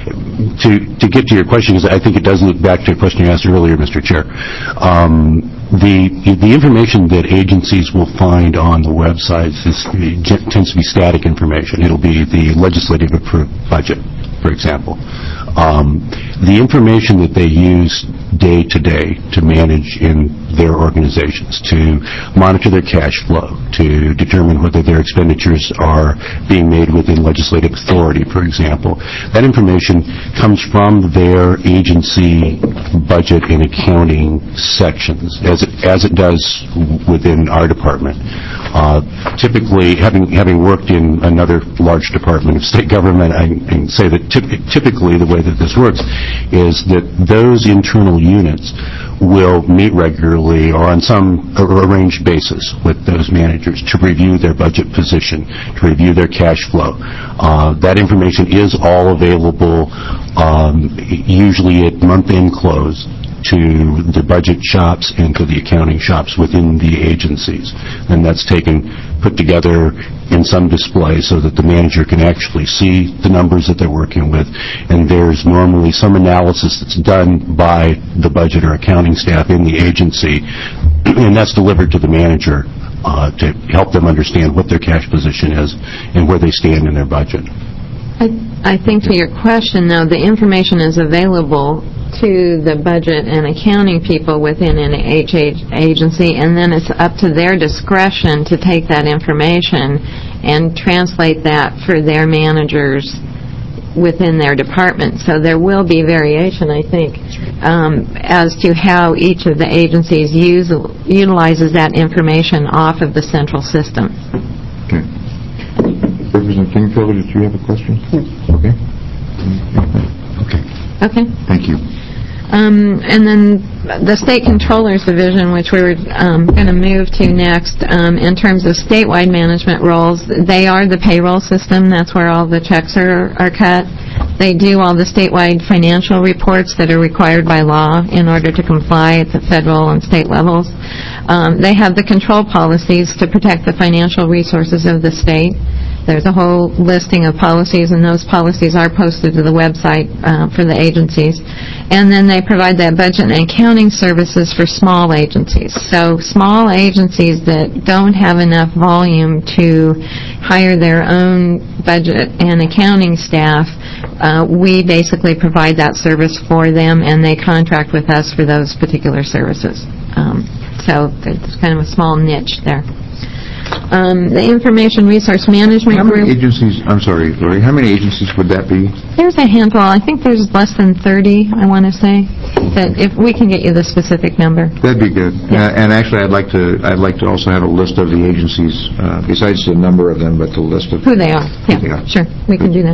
to to get to your question, because I think it does look back to a question you asked earlier, Mister Chair. Um, The the information that agencies will find on the websites is, tends to be static information. It'll be the legislative approved budget, for example. Um, the information that they use day to day to manage in their organizations, to monitor their cash flow, to determine whether their expenditures are being made within legislative authority, for example, that information comes from their agency budget and accounting sections, as it, as it does within our department. Uh, typically, having having worked in another large department of state government, I can say that typ- typically the way that this works is that those internal units will meet regularly or on some arranged basis with those managers to review their budget position, to review their cash flow. Uh, that information is all available um, usually at month-end close. to the budget shops and to the accounting shops within the agencies. And that's taken, put together in some display so that the manager can actually see the numbers that they're working with. And there's normally some analysis that's done by the budget or accounting staff in the agency, and that's delivered to the manager uh, to help them understand what their cash position is and where they stand in their budget. I, I think to your question, though, the information is available to the budget and accounting people within an H agency, and then it's up to their discretion to take that information and translate that for their managers within their department. So there will be variation, I think, um, as to how each of the agencies use, utilizes that information off of the central system. Okay. Representative Kingfelder, did you have a question? Okay. Okay. Okay. Thank you. Um, and then the State Controllers Division, which we were um, going to move to next, um, in terms of statewide management roles, they are the payroll system. That's where all the checks are, are cut. They do all the statewide financial reports that are required by law in order to comply at the federal and state levels. Um, they have the control policies to protect the financial resources of the state. There's a whole listing of policies, and those policies are posted to the website uh, for the agencies. And then they provide that budget and accounting services for small agencies. So small agencies that don't have enough volume to hire their own budget and accounting staff, uh, we basically provide that service for them, and they contract with us for those particular services. Um, so it's kind of a small niche there. Um, the Information Resource Management How many Group. agencies, I'm sorry, Lori, how many agencies would that be? There's a handful. I think there's less than thirty, I want to say. But if we can get you the specific number. That'd be good. Yeah. Uh, and actually, I'd like to I'd like to also have a list of the agencies, uh, besides the number of them, but the list of Who they are. Yeah, Who they are. sure. We can do that.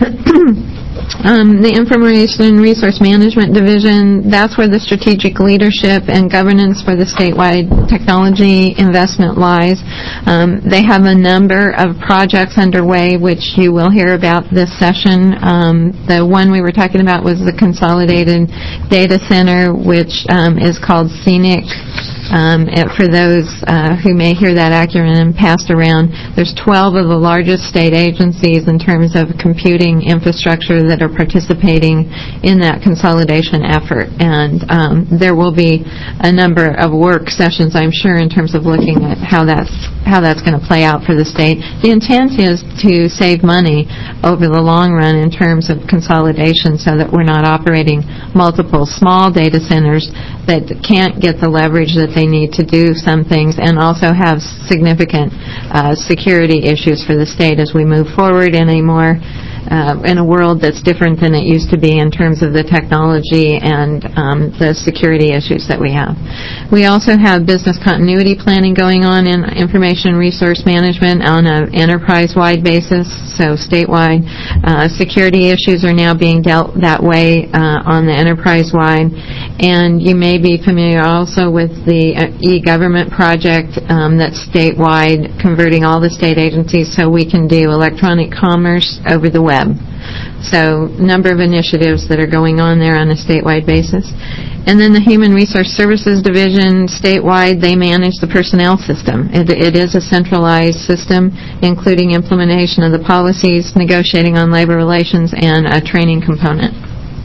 Um, the Information Resource Management Division, that's where the strategic leadership and governance for the statewide technology investment lies. Um, they have a number of projects underway, which you will hear about this session. Um, the one we were talking about was the Consolidated Data Center, which um, is called C N I C. Um, it, for those uh, who may hear that acronym passed around, there's twelve of the largest state agencies in terms of computing infrastructure that are participating in that consolidation effort. And um, there will be a number of work sessions, I'm sure, in terms of looking at how that's how that's going to play out for the state. The intent is to save money over the long run in terms of consolidation, so that we're not operating multiple small data centers that can't get the leverage that they need to do some things, and also have significant uh, security issues for the state as we move forward in a more Uh, in a world that's different than it used to be in terms of the technology and um, the security issues that we have. We also have business continuity planning going on in information resource management on an enterprise-wide basis, so statewide. Uh, security issues are now being dealt that way uh, on the enterprise-wide. And you may be familiar also with the uh, e-government project um, that's statewide, converting all the state agencies so we can do electronic commerce over the web. So, a number of initiatives that are going on there on a statewide basis. And then the Human Resource Services Division, statewide, they manage the personnel system. It, it is a centralized system, including implementation of the policies, negotiating on labor relations, and a training component.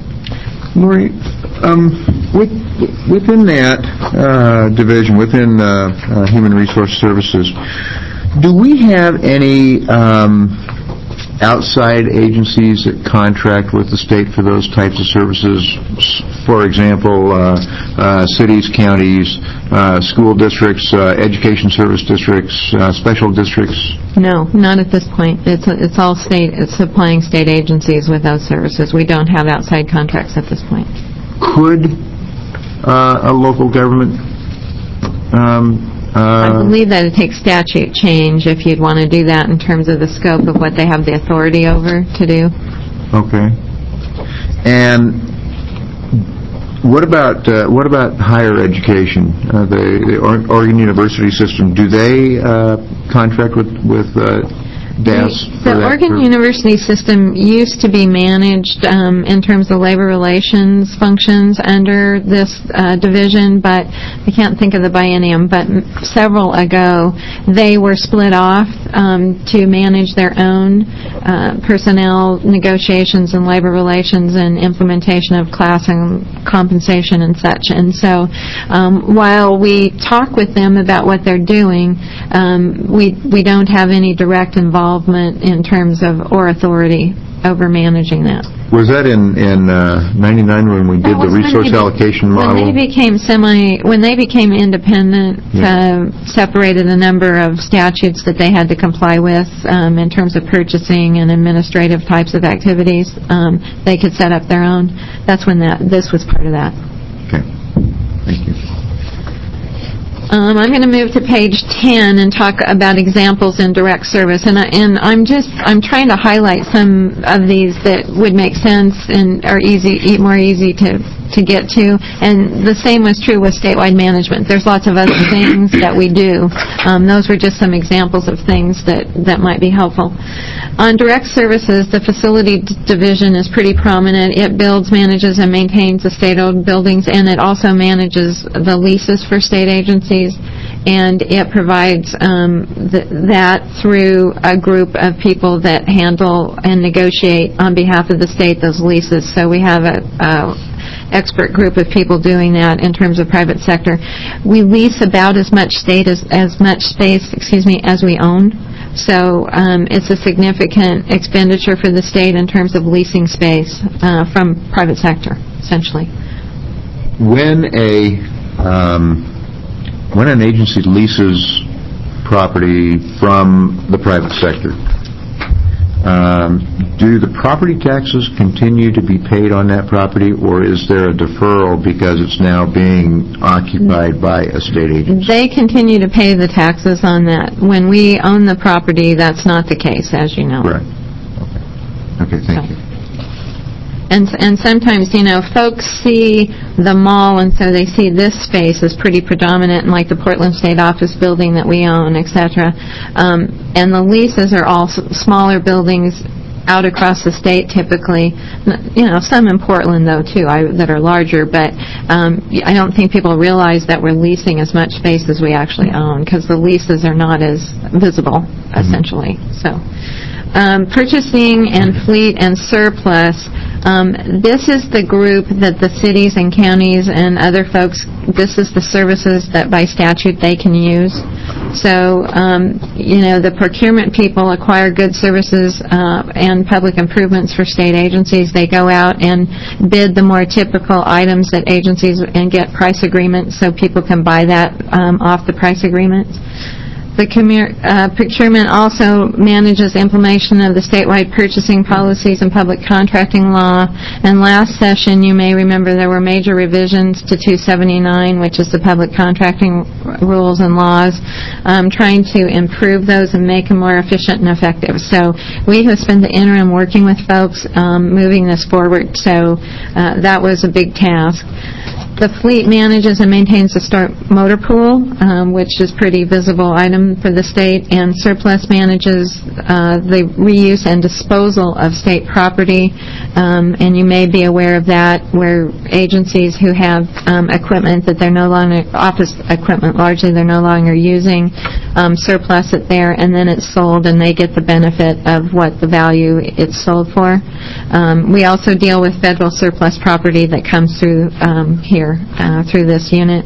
Lori, um, with, within that uh, division, within uh, uh, Human Resource Services, do we have any um, outside agencies that contract with the state for those types of services? For example, uh, uh, cities, counties, uh, school districts, uh, education service districts, uh, special districts? No, not at this point. It's it's all state. It's supplying state agencies with those services. We don't have outside contracts at this point. Could uh, a local government um, I Uh, believe that it takes statute change if you'd want to do that in terms of the scope of what they have the authority over to do. Okay. And what about uh, what about higher education? Uh, the, the Oregon University system, do they uh, contract with with uh, D A S? for The that Oregon group? University system used to be managed um, in terms of labor relations functions under this uh, division, but I can't think of the biennium, but m- several ago, they were split off um, to manage their own uh, personnel negotiations and labor relations and implementation of class and compensation and such. And so um, while we talk with them about what they're doing, um, we we don't have any direct involvement in terms of or authority over managing that. Was that in in uh, ninety-nine when we did That the was when resource they be- allocation When model? they became semi, when they became independent, Yeah. uh, separated a number of statutes that they had to comply with um, in terms of purchasing and administrative types of activities. Um, they could set up their own. That's when that this was part of that. Okay. Thank you. Um, I'm going to move to page ten and talk about examples in direct service, and, I, and I'm just I'm trying to highlight some of these that would make sense and are easy, e- more easy to to get to. And the same was true with statewide management. There's lots of other things that we do. Um, those were just some examples of things that that might be helpful. On direct services, the facility d- division is pretty prominent. It builds, manages, and maintains the state-owned buildings, and it also manages the leases for state agencies, and it provides um, th- that through a group of people that handle and negotiate on behalf of the state those leases. So we have a, a expert group of people doing that in terms of private sector. We lease about as much state as, as much space, excuse me, as we own. So um, it's a significant expenditure for the state in terms of leasing space uh, from private sector, essentially. When a um, when an agency leases property from the private sector, um, do the property taxes continue to be paid on that property, or is there a deferral because it's now being occupied by a state agency? They continue to pay the taxes on that. When we own the property, that's not the case, as you know. Right. Okay. Okay, thank So. you. And and sometimes, you know, folks see the mall, and so they see this space as pretty predominant, in like the Portland State Office building that we own, et cetera. Um, and the leases are all s- smaller buildings out across the state, typically. N- You know, some in Portland, though, too, I, that are larger. But um, y- I don't think people realize that we're leasing as much space as we actually own, because the leases are not as visible, essentially. So. Um, purchasing and fleet and surplus, um, this is the group that the cities and counties and other folks, this is the services that by statute they can use. So, um, you know, the procurement people acquire goods, services, uh, and public improvements for state agencies. They go out and bid the more typical items that agencies and get price agreements so people can buy that um, off the price agreements. The commu- uh, procurement also manages implementation of the statewide purchasing policies and public contracting law. And last session, you may remember there were major revisions to two seventy-nine, which is the public contracting r- rules and laws, um, trying to improve those and make them more efficient and effective. So we have spent the interim working with folks, um, moving this forward. So uh, that was a big task. The fleet manages and maintains the Start Motor Pool, um, which is pretty visible item for the state, and surplus manages uh, the reuse and disposal of state property. Um, and you may be aware of that, where agencies who have um, equipment that they're no longer, office equipment largely they're no longer using, um, surplus it there, and then it's sold, and they get the benefit of what the value it's sold for. Um, we also deal with federal surplus property that comes through um, here. Uh, through this unit.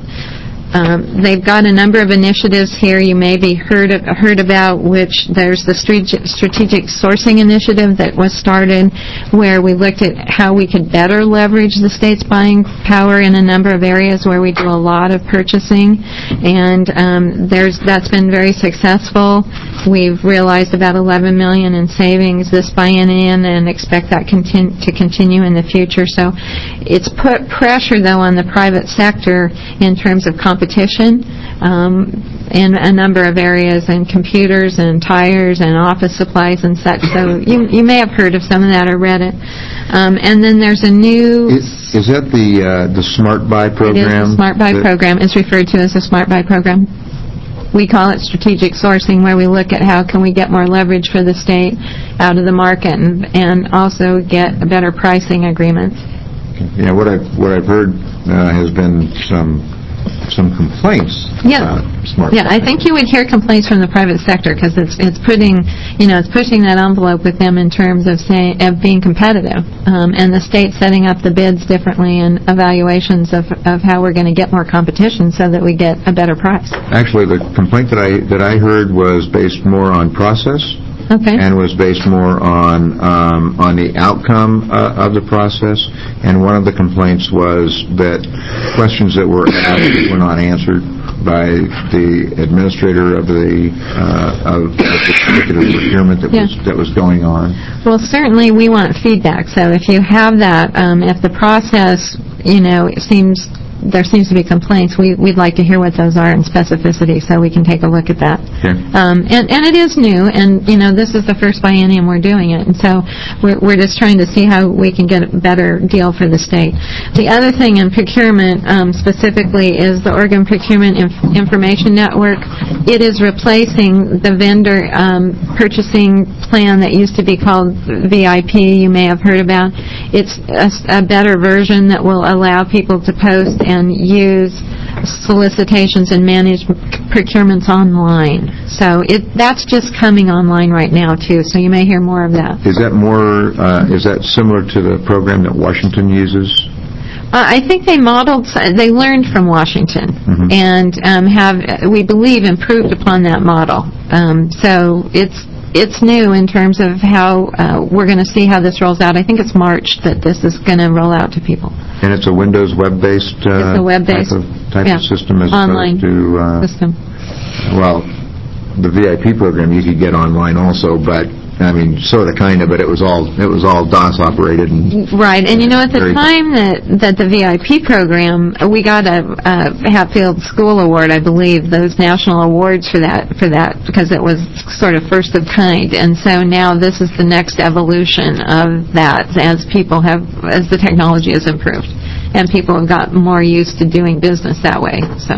Um, they've got a number of initiatives here you may be heard of, heard about, which there's the strategic, strategic sourcing initiative that was started, where we looked at how we could better leverage the state's buying power in a number of areas where we do a lot of purchasing, and um, there's that's been very successful. We've realized about eleven million dollars in savings this biennium and expect that contin- to continue in the future. So it's put pressure, though, on the private sector in terms of competition um, in a number of areas, and computers and tires and office supplies and such. So you you may have heard of some of that or read it. Um, and then there's a new... Is, is that the uh, the Smart Buy It is program? the Smart Buy that- program. It's referred to as the Smart Buy program. we call it strategic sourcing, where we look at how can we get more leverage for the state out of the market and, and also get better pricing agreements. Yeah, what I've, what I've heard uh, has been some some complaints Yeah. about smart Yeah, I think you would hear complaints from the private sector because it's it's putting, you know, it's pushing that envelope with them in terms of saying of being competitive, um, and the state setting up the bids differently and evaluations of of how we're going to get more competition so that we get a better price. Actually, the complaint that I that I heard was based more on process. Okay. And was based more on um, on the outcome uh, of the process. And one of the complaints was that questions that were asked were not answered by the administrator of the uh, of, of the particular procurement that Yeah. was that was going on. Well, certainly we want feedback. So if you have that, um, if the process, you know, it seems there seems to be complaints, we, we'd like to hear what those are in specificity so we can take a look at that. Okay. Um, and, and it is new, and, you know, this is the first biennium we're doing it, and so we're, we're just trying to see how we can get a better deal for the state. The other thing in procurement um, specifically is the Oregon Procurement Inf- Information Network. It is replacing the vendor um, purchasing plan that used to be called V I P, you may have heard about. It's a, a better version that will allow people to post and use solicitations and manage procurements online. So it that's just coming online right now, too, so you may hear more of that. Is that more? Uh, is that similar to the program that Washington uses? Uh, I think they modeled, they learned from Washington, Mm-hmm. and um, have, we believe, improved upon that model. Um, so it's it's new in terms of how uh, we're going to see how this rolls out. I think it's March that this is going to roll out to people. And it's a Windows web-based uh, It's a web-based, type of, type yeah, of system as online opposed to, uh, system. well, the V I P program you could get online also, but, I mean, sort of, kind of, but it was all it was all DOS operated. And Right, and you know, at the Very- time that, that the V I P program, we got a, a Hatfield School Award, I believe, those national awards for that, for that, because it was sort of first of kind, and so now this is the next evolution of that as people have, as the technology has improved, and people have got more used to doing business that way, so.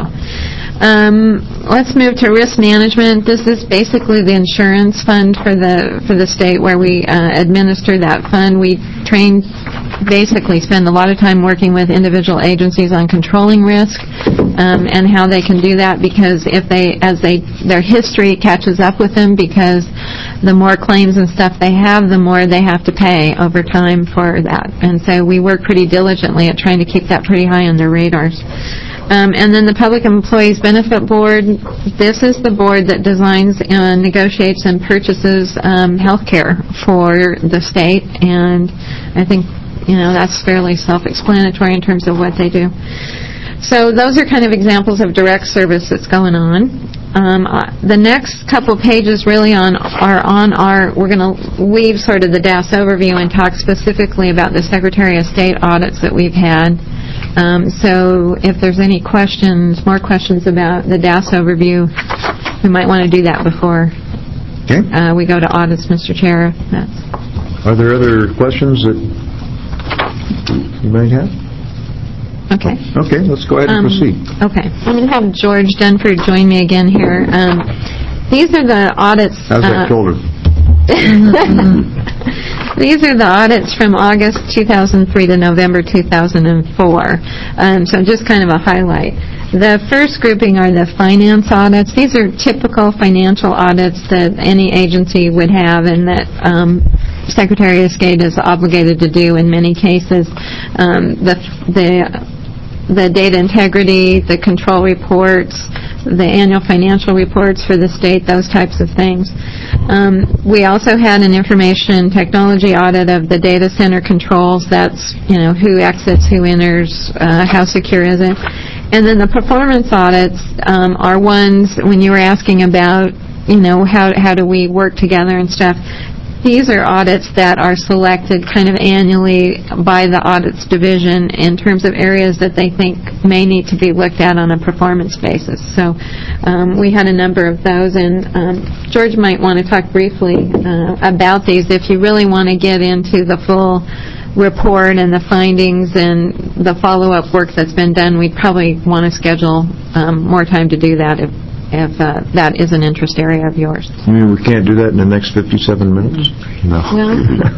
Um, let's move to risk management. This is basically the insurance fund for the for the state where we uh, administer that fund. We train, basically spend a lot of time working with individual agencies on controlling risk um, and how they can do that, because if they, as they, their history catches up with them, because the more claims and stuff they have, the more they have to pay over time for that. And so we work pretty diligently at trying to keep that pretty high on their radars. Um, and then the Public Employees Benefit Board, this is the board that designs and negotiates and purchases um, health care for the state, and I think, you know, that's fairly self-explanatory in terms of what they do. So those are kind of examples of direct service that's going on. Um, uh, the next couple pages really on are on our, we're going to leave sort of the D A S overview and talk specifically about the Secretary of State audits that we've had. Um, so if there's any questions, more questions about the D A S overview, we might want to do that before Okay. uh, we go to audits, Mister Chair. That's Are there other questions that you might have? okay. Okay, let's go ahead and Um, proceed. Okay. I'm going to have George Dunford join me again here. Um, these are the audits. How's uh, that shoulder? These are the audits from August two thousand three to November two thousand four. Um, so just kind of a highlight. The first grouping are the finance audits. These are typical financial audits that any agency would have and that um, Secretary of State is obligated to do in many cases. Um, the the the data integrity, the control reports, the annual financial reports for the state, those types of things. Um, we also had an information technology audit of the data center controls. That's, you know, who exits, who enters, uh, how secure is it. And then the performance audits um, are ones, when you were asking about, you know, how how do we work together and stuff, these are audits that are selected kind of annually by the audits division in terms of areas that they think may need to be looked at on a performance basis. So um, we had a number of those, and um, George might want to talk briefly uh, about these if you really want to get into the full report and the findings and the follow-up work that's been done. We'd probably want to schedule um, more time to do that if if uh, that is an interest area of yours. You mean we can't do that in the next fifty-seven minutes? No. Well,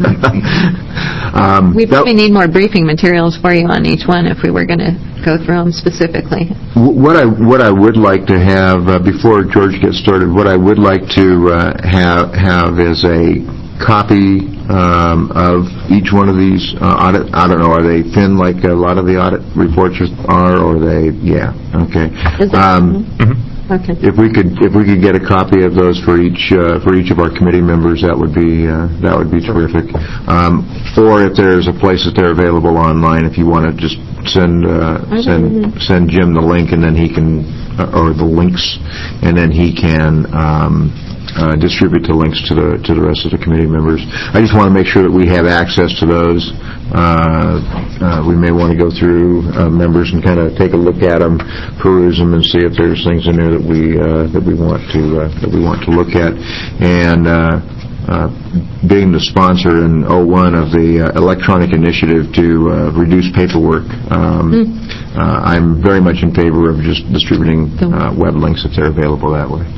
Um, we that- probably need more briefing materials for you on each one if we were going to go through them specifically. W- What I what I would like to have uh, before George gets started, what I would like to uh, have have is a copy um, of each one of these uh, audit. I don't know. Are they thin like a lot of the audit reports are, or are they? Yeah. Okay. Is that- Um, Okay. If we could, if we could get a copy of those for each uh, for each of our committee members, that would be uh, that would be terrific. Um, or if there's a place that they're available online, if you want to just send uh, send send Jim the link, and then he can, uh, or the links, and then he can um, uh, distribute the links to the to the rest of the committee members. I just want to make sure that we have access to those. Uh, uh, we may want to go through uh, members and kind of take a look at them, peruse them, and see if there's things in there that we uh, that we want to uh, that we want to look at. And uh, uh, being the sponsor in oh one of the uh, electronic initiative to uh, reduce paperwork, um, mm. uh, I'm very much in favor of just distributing uh, web links if they're available that way.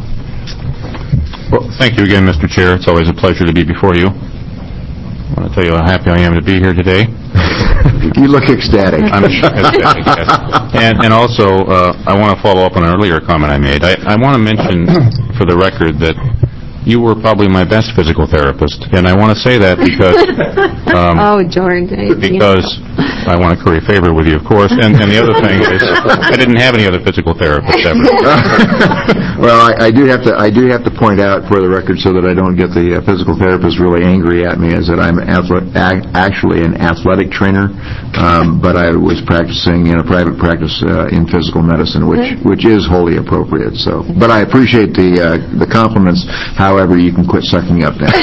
Well, thank you again, Mister Chair. It's always a pleasure to be before you. I want to tell you how happy I am to be here today. You look ecstatic. I'm ecstatic, yes. And, and also, uh, I want to follow up on an earlier comment I made. I, I want to mention for the record that you were probably my best physical therapist, and I want to say that because um, oh, George, I, because I want to curry favor with you, of course. And, and the other thing is, I didn't have any other physical therapists ever. Well, I, I do have to I do have to point out for the record, so that I don't get the uh, physical therapist really angry at me, is that I'm athle- ac- actually an athletic trainer, um, but I was practicing in a private practice uh, in physical medicine, which which is wholly appropriate. So, but I appreciate the uh, the compliments. However, you can quit sucking up now.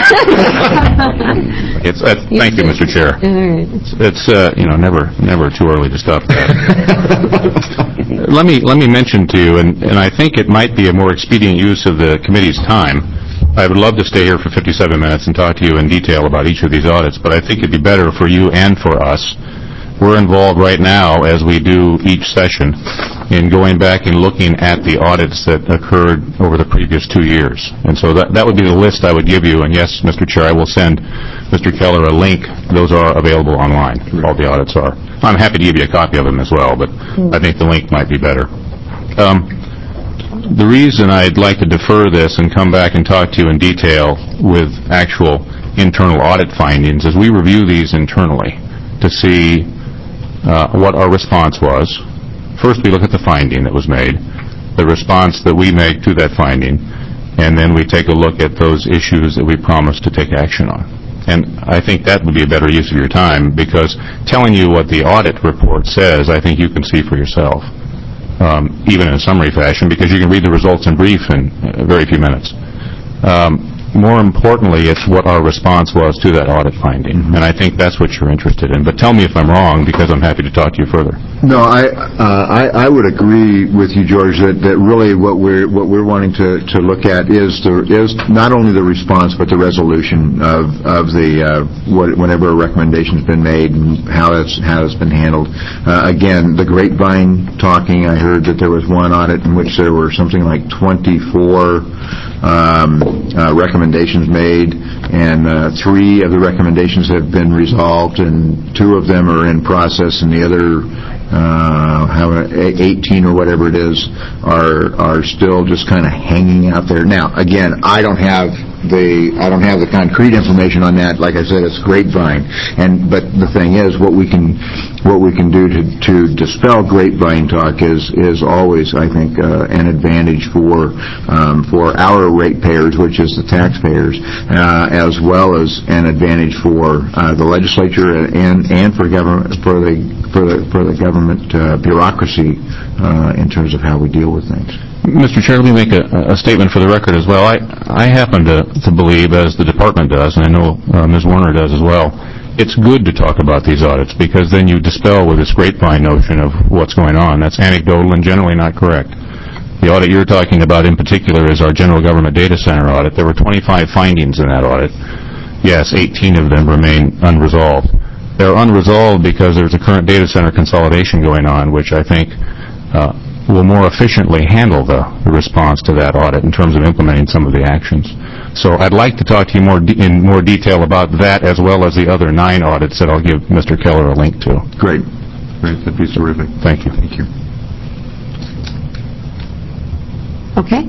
It's, uh, thank you, Mister Chair. It's, it's uh, you know never never too early to stop that. let me let me mention to you, and, and I think it might be a more expedient use of the committee's time. I would love to stay here for fifty-seven minutes and talk to you in detail about each of these audits, but I think it'd be better for you and for us. We're involved right now, as we do each session, in going back and looking at the audits that occurred over the previous two years. And so that, that would be the list I would give you. And yes, Mister Chair, I will send Mister Keller a link. Those are available online. All the audits are. I'm happy to give you a copy of them as well, but I think the link might be better. Um, the reason I'd like to defer this and come back and talk to you in detail with actual internal audit findings is we review these internally to see Uh, what our response was. First, we look at the finding that was made, the response that we make to that finding, and then we take a look at those issues that we promised to take action on. And I think that would be a better use of your time, because telling you what the audit report says, I think you can see for yourself, um, even in a summary fashion, because you can read the results in brief in a very few minutes. Um, More importantly, it's what our response was to that audit finding, mm-hmm. and I think that's what you're interested in. But tell me if I'm wrong, because I'm happy to talk to you further. No, I uh, I, I would agree with you, George, that, that really what we're what we're wanting to, to look at is the is not only the response but the resolution of of the uh, what, whenever a recommendation's been made and how it's how it's been handled. Uh, again, the grapevine talking. I heard that there was one audit in which there were something like twenty-four um, uh, recommendations made, and uh, three of the recommendations have been resolved, and two of them are in process, and the other uh, how eighteen or whatever it is are are still just kind of hanging out there. Now, again, I don't have the I don't have the concrete information on that. Like I said, it's grapevine, and but the thing is, what we can what we can do to to dispel grapevine talk is is always, I think, uh, an advantage for um, for our ratepayers, which is the taxpayers, uh, as well as an advantage for uh, the legislature and and for government for the for the for the government uh, bureaucracy uh, in terms of how we deal with things. Mister Chair, let me make a, a statement for the record as well. I, I happen to, to believe, as the department does, and I know uh, Miz Warner does as well, it's good to talk about these audits, because then you dispel with this grapevine notion of what's going on. That's anecdotal and generally not correct. The audit you're talking about in particular is our General Government Data Center audit. There were twenty-five findings in that audit. Yes, eighteen of them remain unresolved. They're unresolved because there's a current data center consolidation going on, which I think uh, will more efficiently handle the, the response to that audit in terms of implementing some of the actions. So I'd like to talk to you more de- in more detail about that as well as the other nine audits that I'll give Mister Keller a link to. Great. Great. That'd be terrific. Thank you. Thank you. Okay.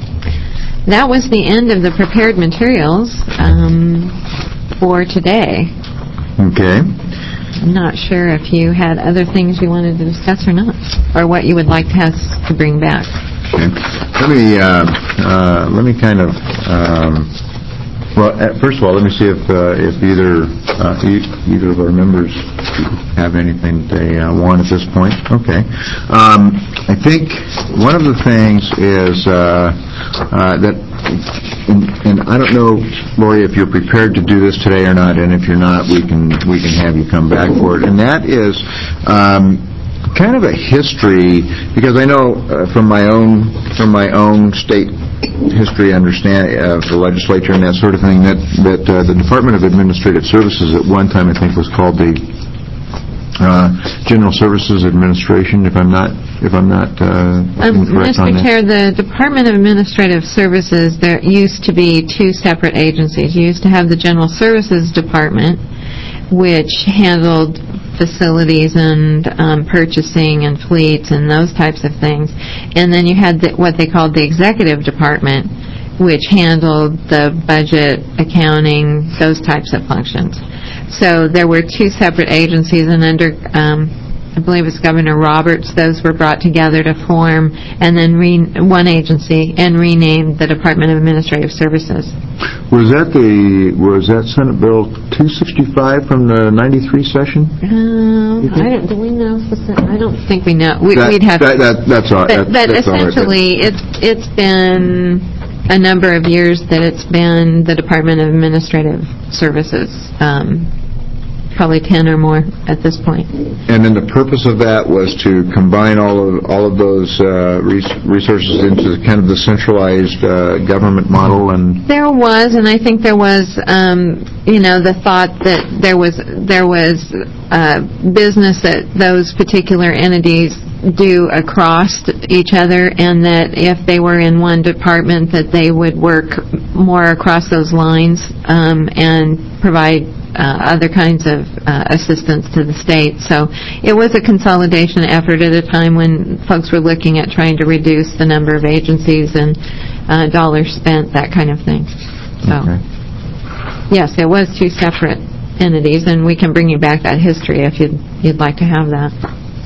That was the end of the prepared materials um, for today. Okay. I'm not sure if you had other things you wanted to discuss or not, or what you would like to have us to bring back. Okay. Let me uh, uh, let me kind of um, well. Uh, first of all, let me see if uh, if either uh, e- either of our members have anything they uh, want at this point. Okay. Um, I think one of the things is uh, uh, that. And, and I don't know, Lori, if you're prepared to do this today or not, and if you're not, we can we can have you come back for it. And that is um, kind of a history, because I know uh, from my own from my own state history, understand of uh, the legislature and that sort of thing, that that uh, the Department of Administrative Services at one time I think was called the Uh, General Services Administration, if I'm not if I'm not uh, Um, incorrect Mister on that. Chair, the Department of Administrative Services, there used to be two separate agencies. You used to have the General Services Department, which handled facilities and um, purchasing and fleets and those types of things. And then you had the, what they called the Executive Department, which handled the budget, accounting, those types of functions. So there were two separate agencies, and under, um, I believe it's Governor Roberts, those were brought together to form, and then re- one agency, and renamed the Department of Administrative Services. Was that the was that Senate Bill two sixty-five from the ninety-three session? Um, I don't. Do we know? specific- I don't think we know. We, That, we'd have. that, that, that's all. But, that, but that's all right. essentially, it's it's been a number of years that it's been the Department of Administrative Services, um, probably ten or more at this point. And then the purpose of that was to combine all of all of those uh, res- resources into kind of the centralized uh, government model. And There was, and I think there was, um, you know, the thought that there was there was uh, business that those particular entities do across each other, and that if they were in one department, that they would work more across those lines um, and provide uh, other kinds of uh, assistance to the state. So it was a consolidation effort at a time when folks were looking at trying to reduce the number of agencies and uh, dollars spent, that kind of thing. So, Okay. yes, it was two separate entities, and we can bring you back that history if you'd, you'd like to have that.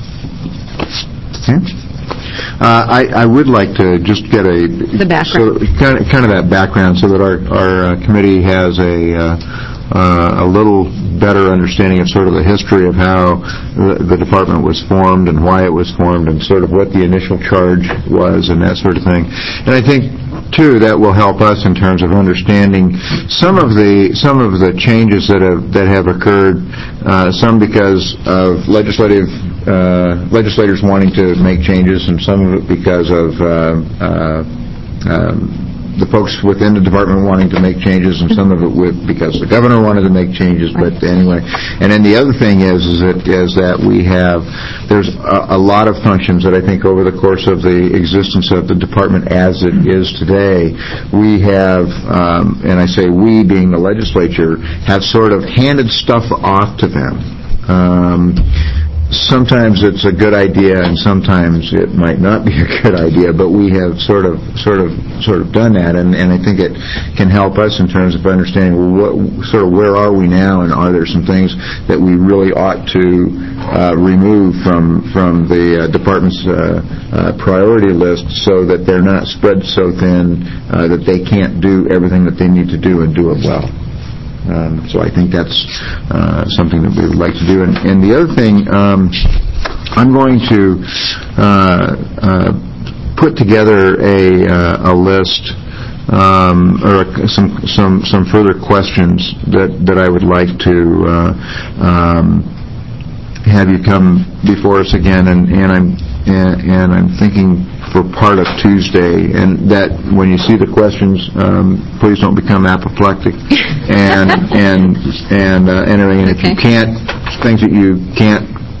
Okay. Uh, I, I would like to just get a The background. so, kind, of, kind of that background, so that our our uh, committee has a uh, uh, a little better understanding of sort of the history of how the, the department was formed and why it was formed, and sort of what the initial charge was and that sort of thing. And I think too that will help us in terms of understanding some of the some of the changes that have that have occurred. Uh, some because of legislative. Uh, legislators wanting to make changes, and some of it because of uh, uh, um, the folks within the department wanting to make changes, and some of it with because the governor wanted to make changes. But anyway, and then the other thing is is that is that we have there's a, a lot of functions that I think over the course of the existence of the department as it is today, we have, um, and I say we being the legislature, have sort of handed stuff off to them. Um, Sometimes it's a good idea, and sometimes it might not be a good idea. But we have sort of, sort of, sort of done that, and, and I think it can help us in terms of understanding well, what, sort of where are we now, and are there some things that we really ought to uh, remove from from the uh, department's uh, uh, priority list, so that they're not spread so thin uh, that they can't do everything that they need to do and do it well. Um, so I think that's uh, something that we would like to do. And, and the other thing, um, I'm going to uh, uh, put together a, uh, a list um, or a, some some some further questions that, that I would like to uh, um, have you come before us again. And, and I'm and, and I'm thinking for part of Tuesday, and that when you see the questions, um, please don't become apoplectic and and and uh, and, and if Okay. you can't, things that you can't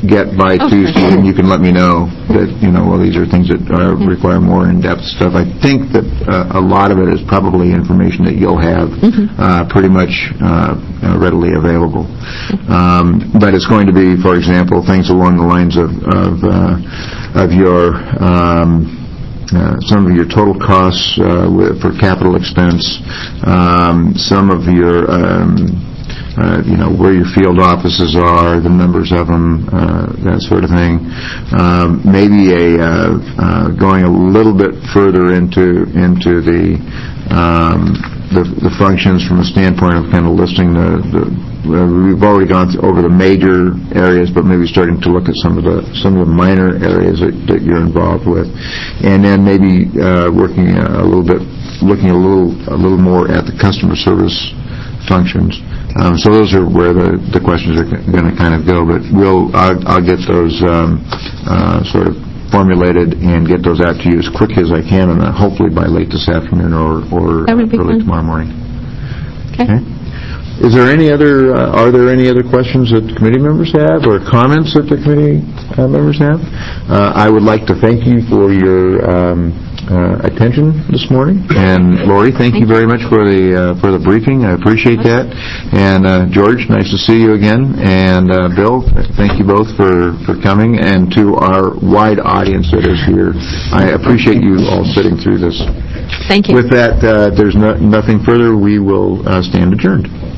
get by Oh, Tuesday, sure. and you can let me know that, you know, well, these are things that uh, require more in-depth stuff. I think that uh, a lot of it is probably information that you'll have uh, pretty much uh, uh, readily available. Um, but it's going to be, for example, things along the lines of of, uh, of your um, Uh, some of your total costs uh, with, for capital expense, um, some of your, um, uh, you know, where your field offices are, the numbers of them, uh, that sort of thing. Um, maybe a uh, uh, going a little bit further into into the um, the, the functions from a standpoint of kind of listing the. the Uh, we've already gone th- over the major areas, but maybe starting to look at some of the some of the minor areas that, that you're involved with, and then maybe uh, working a little bit, looking a little a little more at the customer service functions. Um, so those are where the, the questions are g- going to kind of go. But we'll I'll, I'll get those um, uh, sort of formulated and get those out to you as quick as I can, and uh, hopefully by late this afternoon or or That would be early fine. tomorrow morning. Okay. Okay. Is there any other, uh, are there any other questions that the committee members have or comments that the committee uh, members have? Uh, I would like to thank you for your um, uh, attention this morning. And Lori, thank you very much for the uh, for the briefing. I appreciate that. And uh, George, nice to see you again. And uh, Bill, thank you both for, for coming. And to our wide audience that is here, I appreciate you all sitting through this. Thank you. With that, uh, there's no, nothing further. We will uh, stand adjourned.